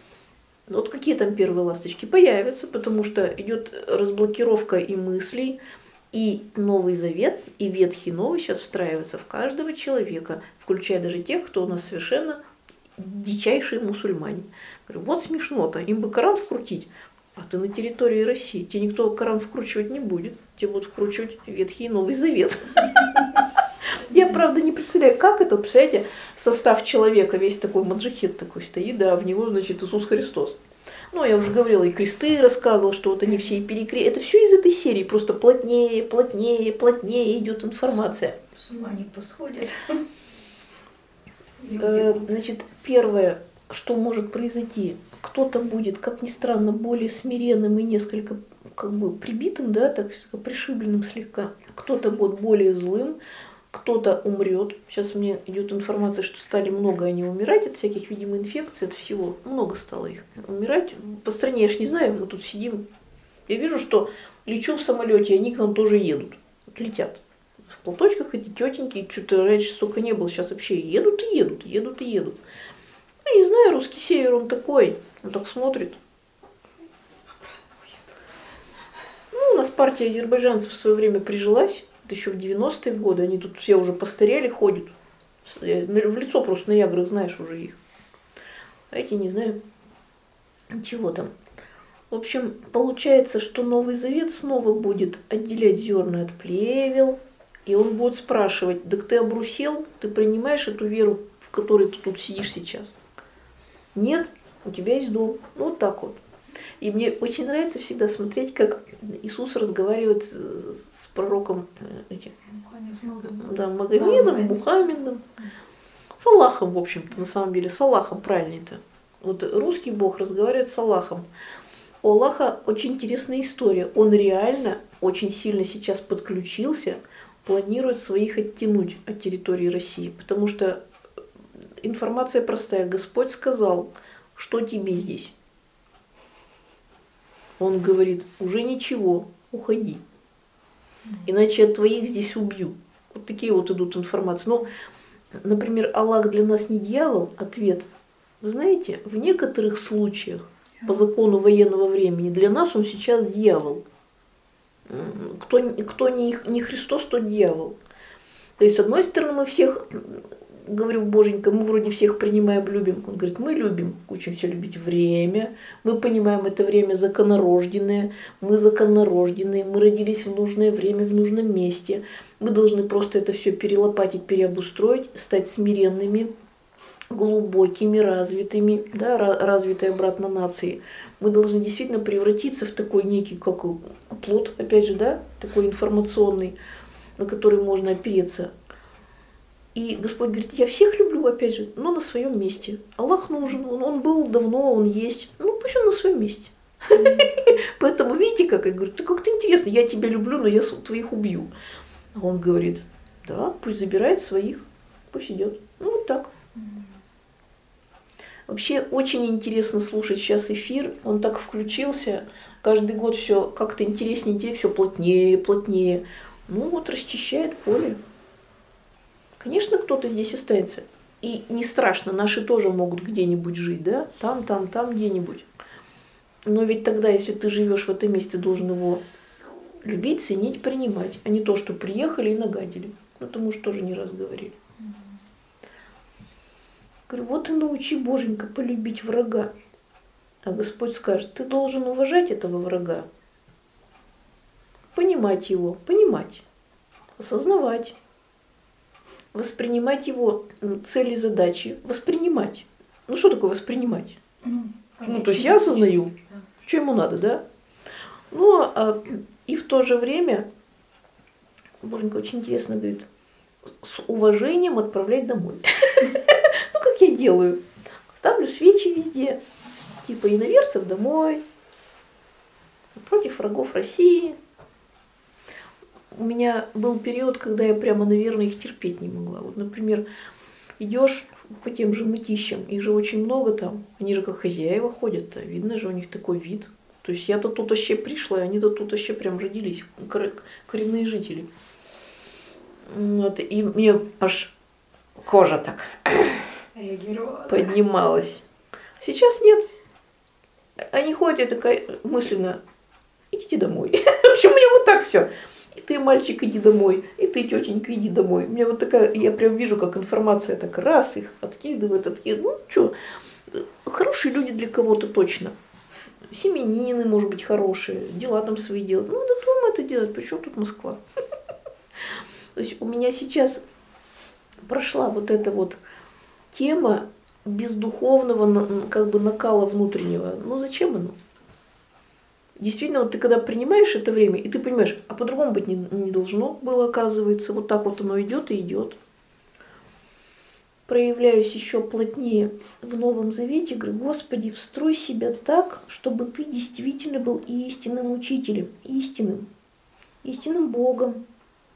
Вот какие там первые ласточки появятся, потому что идет разблокировка и мыслей. И Новый Завет, и Ветхий Новый сейчас встраиваются в каждого человека, включая даже тех, кто у нас совершенно дичайшие мусульмане. Говорю, вот смешно-то, им бы Коран вкрутить, а ты на территории России, тебе никто Коран вкручивать не будет, тебе будут вкручивать Ветхий и Новый Завет. Я, правда, не представляю, как это, представляете, состав человека, весь такой маджахет такой стоит, да, в него, значит, Иисус Христос. Ну, я уже говорила, и кресты рассказывала, что вот они все и перекрестили. Это все из этой серии, просто плотнее, плотнее, плотнее идет информация. С ума не посходит. Значит, первое, что может произойти, кто-то будет, как ни странно, более смиренным и несколько как бы прибитым, да, так пришибленным слегка. Кто-то будет более злым, кто-то умрет. Сейчас мне идет информация, что стали много они умирать от всяких, видимо, инфекций, от всего. Много стало их умирать. По стране я ж не знаю, мы тут сидим. Я вижу, что лечу в самолете, они к нам тоже едут. Вот летят. В платочках эти тетеньки, что-то раньше столько не было, сейчас вообще едут и едут, едут и едут. Я не знаю, русский север, он такой, он так смотрит. Ну, у нас партия азербайджанцев в свое время прижилась. Это еще в девяностые годы, они тут все уже постарели, ходят. В лицо просто на яграх знаешь уже их. а эти не знаю, чего там. В общем, получается, что Новый Завет снова будет отделять зерна от плевел, и он будет спрашивать: так ты обрусел, ты принимаешь эту веру, в которой ты тут сидишь сейчас? Нет, у тебя есть дом. Ну, вот так вот. И мне очень нравится всегда смотреть, как Иисус разговаривает с, с пророком этим, да, Магомедом, Мухаммедом, с Аллахом, в общем-то, на самом деле, с Аллахом правильно-то. Вот русский Бог разговаривает с Аллахом. У Аллаха очень интересная история. Он реально очень сильно сейчас подключился, планирует своих оттянуть от территории России. Потому что информация простая. Господь сказал, что тебе здесь? Он говорит: уже ничего, уходи. Иначе я твоих здесь убью. Вот такие вот идут информации. Но, например, Аллах для нас не дьявол? Ответ: вы знаете, в некоторых случаях по закону военного времени для нас он сейчас дьявол. Кто, кто не, не Христос, тот дьявол. То есть, с одной стороны, мы всех, говорю, Боженька, мы вроде всех принимаем, любим. Он говорит: мы любим, учимся любить время, мы понимаем это время законорожденное, мы законорожденные, мы родились в нужное время, в нужном месте. Мы должны просто это все перелопатить, переобустроить, стать смиренными, глубокими, развитыми, да, развитой обратно нации. Мы должны действительно превратиться в такой некий, как плод, опять же, да, такой информационный, на который можно опереться. И Господь говорит: я всех люблю, опять же, но на своем месте. Аллах нужен, он, он был давно, он есть, ну пусть он на своем месте. Поэтому видите, как я говорю: ты как-то интересно, я тебя люблю, но я твоих убью. А он говорит: да, пусть забирает своих, пусть идет. Ну вот так. Вообще очень интересно слушать сейчас эфир, он так включился, каждый год все как-то интереснее, все плотнее, плотнее. Ну вот расчищает поле. Конечно, кто-то здесь останется. И не страшно, наши тоже могут где-нибудь жить, да? Там, там, там, где-нибудь. Но ведь тогда, если ты живешь в этом месте, ты должен его любить, ценить, принимать, а не то, что приехали и нагадили. Это мы уже тоже не раз говорили. Говорю: вот и научи, Боженька, полюбить врага. А Господь скажет: ты должен уважать этого врага, понимать его, понимать, осознавать, воспринимать его цели, задачи, воспринимать. Ну что такое воспринимать? Ну, ну то есть я осознаю, да, что ему надо, да? Ну, а, и в то же время, Боженька очень интересно говорит: с уважением отправлять домой. Ну, как я делаю. Ставлю свечи везде. Типа иноверцев домой. Против врагов России. У меня был период, когда я прямо, наверное, их терпеть не могла. Вот, например, идешь по тем же мытищам, их же очень много там. Они же как хозяева ходят-то. Видно же у них такой вид. То есть я-то тут вообще пришла, и они-то тут вообще прям родились. Коренные жители. Вот, и мне аж кожа так поднималась. Сейчас нет. Они ходят, я такая мысленно: идите домой. В общем, у меня вот так все. И ты, мальчик, иди домой. И ты, тетенька, иди домой. У меня вот такая, я прям вижу, как информация так раз их откидывает, откидывает. Ну что, хорошие люди для кого-то точно. Семьянины, может быть, хорошие, дела там свои делают. Ну, надо дома это делать, причем тут Москва. То есть у меня сейчас прошла вот эта вот тема бездуховного как бы накала внутреннего. Ну зачем оно? Действительно, вот ты когда принимаешь это время, и ты понимаешь, а по-другому быть не, не должно было, оказывается. Вот так вот оно идет и идет. Проявляюсь еще плотнее в Новом Завете, говорю: Господи, встрой себя так, чтобы ты действительно был истинным учителем, истинным, истинным Богом.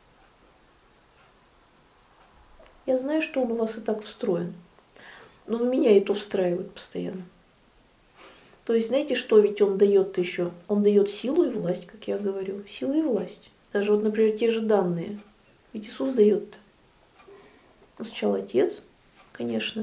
Я знаю, что он у вас и так встроен, но в меня и то встраивает постоянно. То есть, знаете, что ведь он дает еще? Он дает силу и власть, как я говорю, силу и власть. Даже вот, например, те же данные. Ведь Иисус дает-то. Сначала Отец, конечно.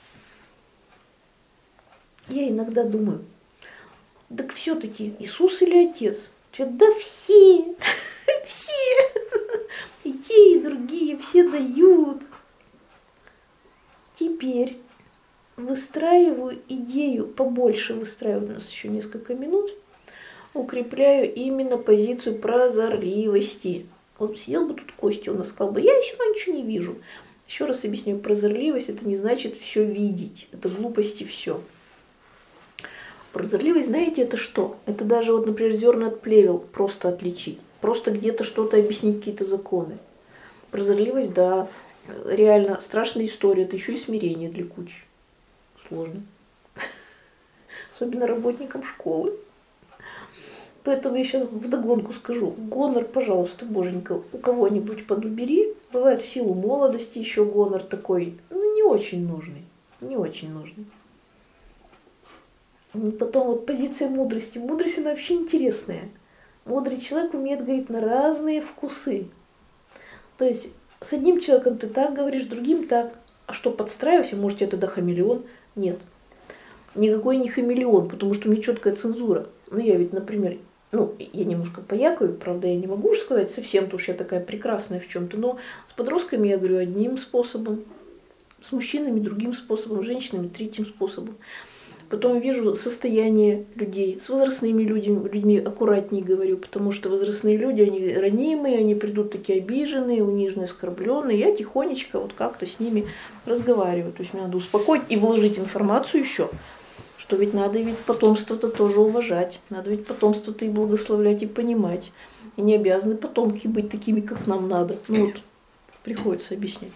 Я иногда думаю: так все-таки Иисус или Отец? Да все, все, и те, и другие, все дают. Теперь выстраиваю идею, побольше выстраиваю, у нас еще несколько минут, укрепляю именно позицию прозорливости. Вот сидел бы тут Костя, он сказал бы, я еще ничего не вижу. Еще раз объясняю, прозорливость это не значит все видеть, это глупости все. Прозорливость, знаете, это что? Это даже, вот, например, зерна от плевел просто отличить, просто где-то что-то объяснить, какие-то законы. Прозорливость, да, реально страшная история, это еще и смирение для кучи. Сложно. Особенно работникам школы. Поэтому я сейчас вдогонку скажу, гонор, пожалуйста, боженька, у кого-нибудь подубери. Бывает в силу молодости еще гонор такой, ну не очень нужный, не очень нужный. И потом вот позиция мудрости. Мудрость она вообще интересная. Мудрый человек умеет говорить на разные вкусы. То есть с одним человеком ты так говоришь, с другим так. А что, подстраивайся? Может, я тогда хамелеон? Нет. Никакой не хамелеон, потому что у меня четкая цензура. Ну, я ведь, например, ну, я немножко поякаю, правда, я не могу уж сказать совсем, потому что я такая прекрасная в чем-то, но с подростками я говорю одним способом, с мужчинами другим способом, с женщинами третьим способом. Потом вижу состояние людей, с возрастными людьми, людьми аккуратнее говорю, потому что возрастные люди, они ранимые, они придут такие обиженные, униженные, оскорбленные. Я тихонечко вот как-то с ними разговариваю. То есть мне надо успокоить и вложить информацию еще, что ведь надо ведь потомство-то тоже уважать, надо ведь потомство-то и благословлять, и понимать. И не обязаны потомки быть такими, как нам надо. Ну вот, приходится объяснять.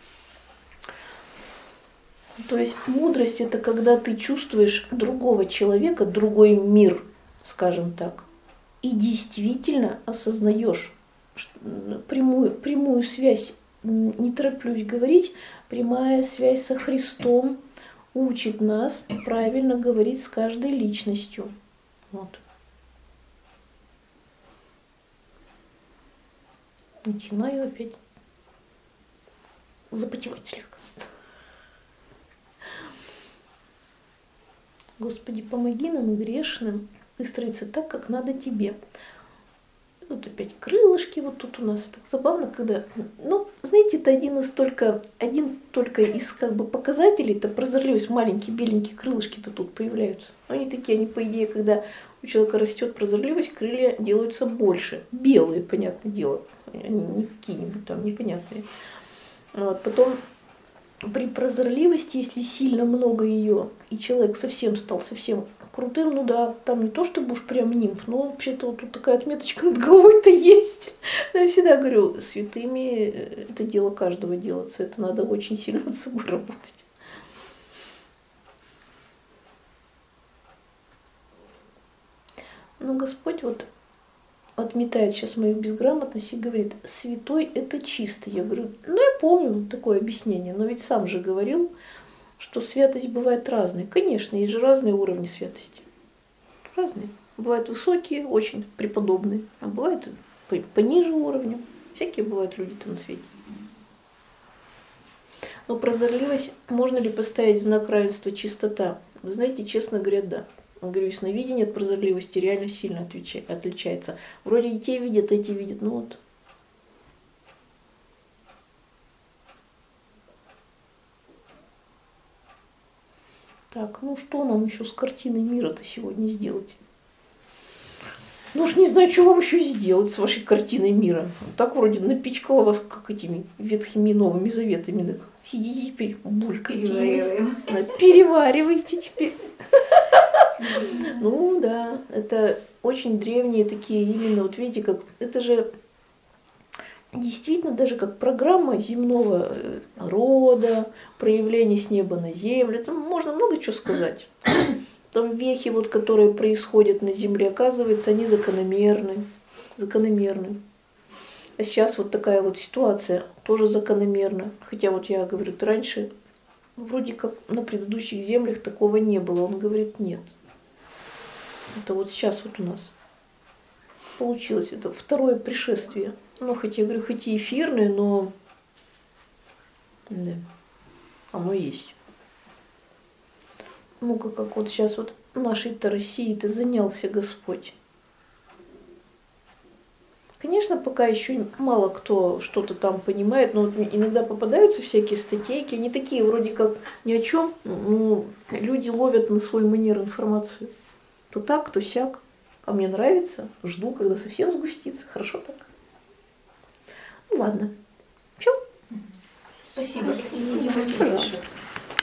То есть мудрость это когда ты чувствуешь другого человека, другой мир, скажем так, и действительно осознаешь прямую, прямую связь, не тороплюсь говорить, прямая связь со Христом учит нас правильно говорить с каждой личностью. Вот. Начинаю опять запотевать слегка. Господи, помоги нам, грешным, выстроиться так, как надо тебе. Вот опять крылышки вот тут у нас. Так забавно, когда... Ну, знаете, это один из только... Один только из как бы показателей, это прозорливость. Маленькие беленькие крылышки-то тут появляются. Но они такие, они по идее, когда у человека растет прозорливость, крылья делаются больше. Белые, понятное дело. Они не какие-нибудь там непонятные. Вот, потом... При прозорливости, если сильно много ее, и человек совсем стал совсем крутым, ну да, там не то, что уж прям нимф, но вообще-то вот тут такая отметочка над головой-то есть. Но я всегда говорю, святыми это дело каждого делаться, это надо очень сильно над собой работать. Но Господь вот отметает сейчас мою безграмотность и говорит, святой это чистый. Я говорю, ну я помню такое объяснение, но ведь сам же говорил, что святость бывает разной. Конечно, есть же разные уровни святости. Разные. Бывают высокие, очень преподобные, а бывают пониже уровня. Всякие бывают люди-то на свете. Но прозорливость, можно ли поставить знак равенства чистота? Вы знаете, честно говоря, да. Я говорю, ясновидение от прозорливости реально сильно отличается. Вроде и те видят, и те видят, ну вот. Так, ну что нам еще с картиной мира-то сегодня сделать? Ну уж не знаю, что вам еще сделать с вашей картиной мира. Так вроде напичкала вас как этими ветхими новыми заветами. Так, сидите теперь, булькайте. Перевариваем. Переваривайте теперь. Ну да, это очень древние такие именно, вот видите, как это же действительно даже как программа земного рода, проявление с неба на землю, там можно много чего сказать. Там вехи, вот, которые происходят на земле, оказывается, они закономерны, закономерны. А сейчас вот такая вот ситуация тоже закономерна. Хотя вот я говорю, раньше вроде как на предыдущих землях такого не было. Он говорит, нет. Это вот сейчас вот у нас получилось. Это второе пришествие. Ну, хоть я говорю, хоть и эфирное, но да, оно есть. Ну-ка, как вот сейчас вот нашей-то Россией-то занялся Господь. Конечно, пока еще мало кто что-то там понимает, но вот иногда попадаются всякие статейки, они такие вроде как ни о чем, но люди ловят на свой манер информацию. То так, то сяк. А мне нравится, жду, когда совсем сгустится. Хорошо так. Ну ладно. Все. Спасибо. Спасибо. Пожалуйста.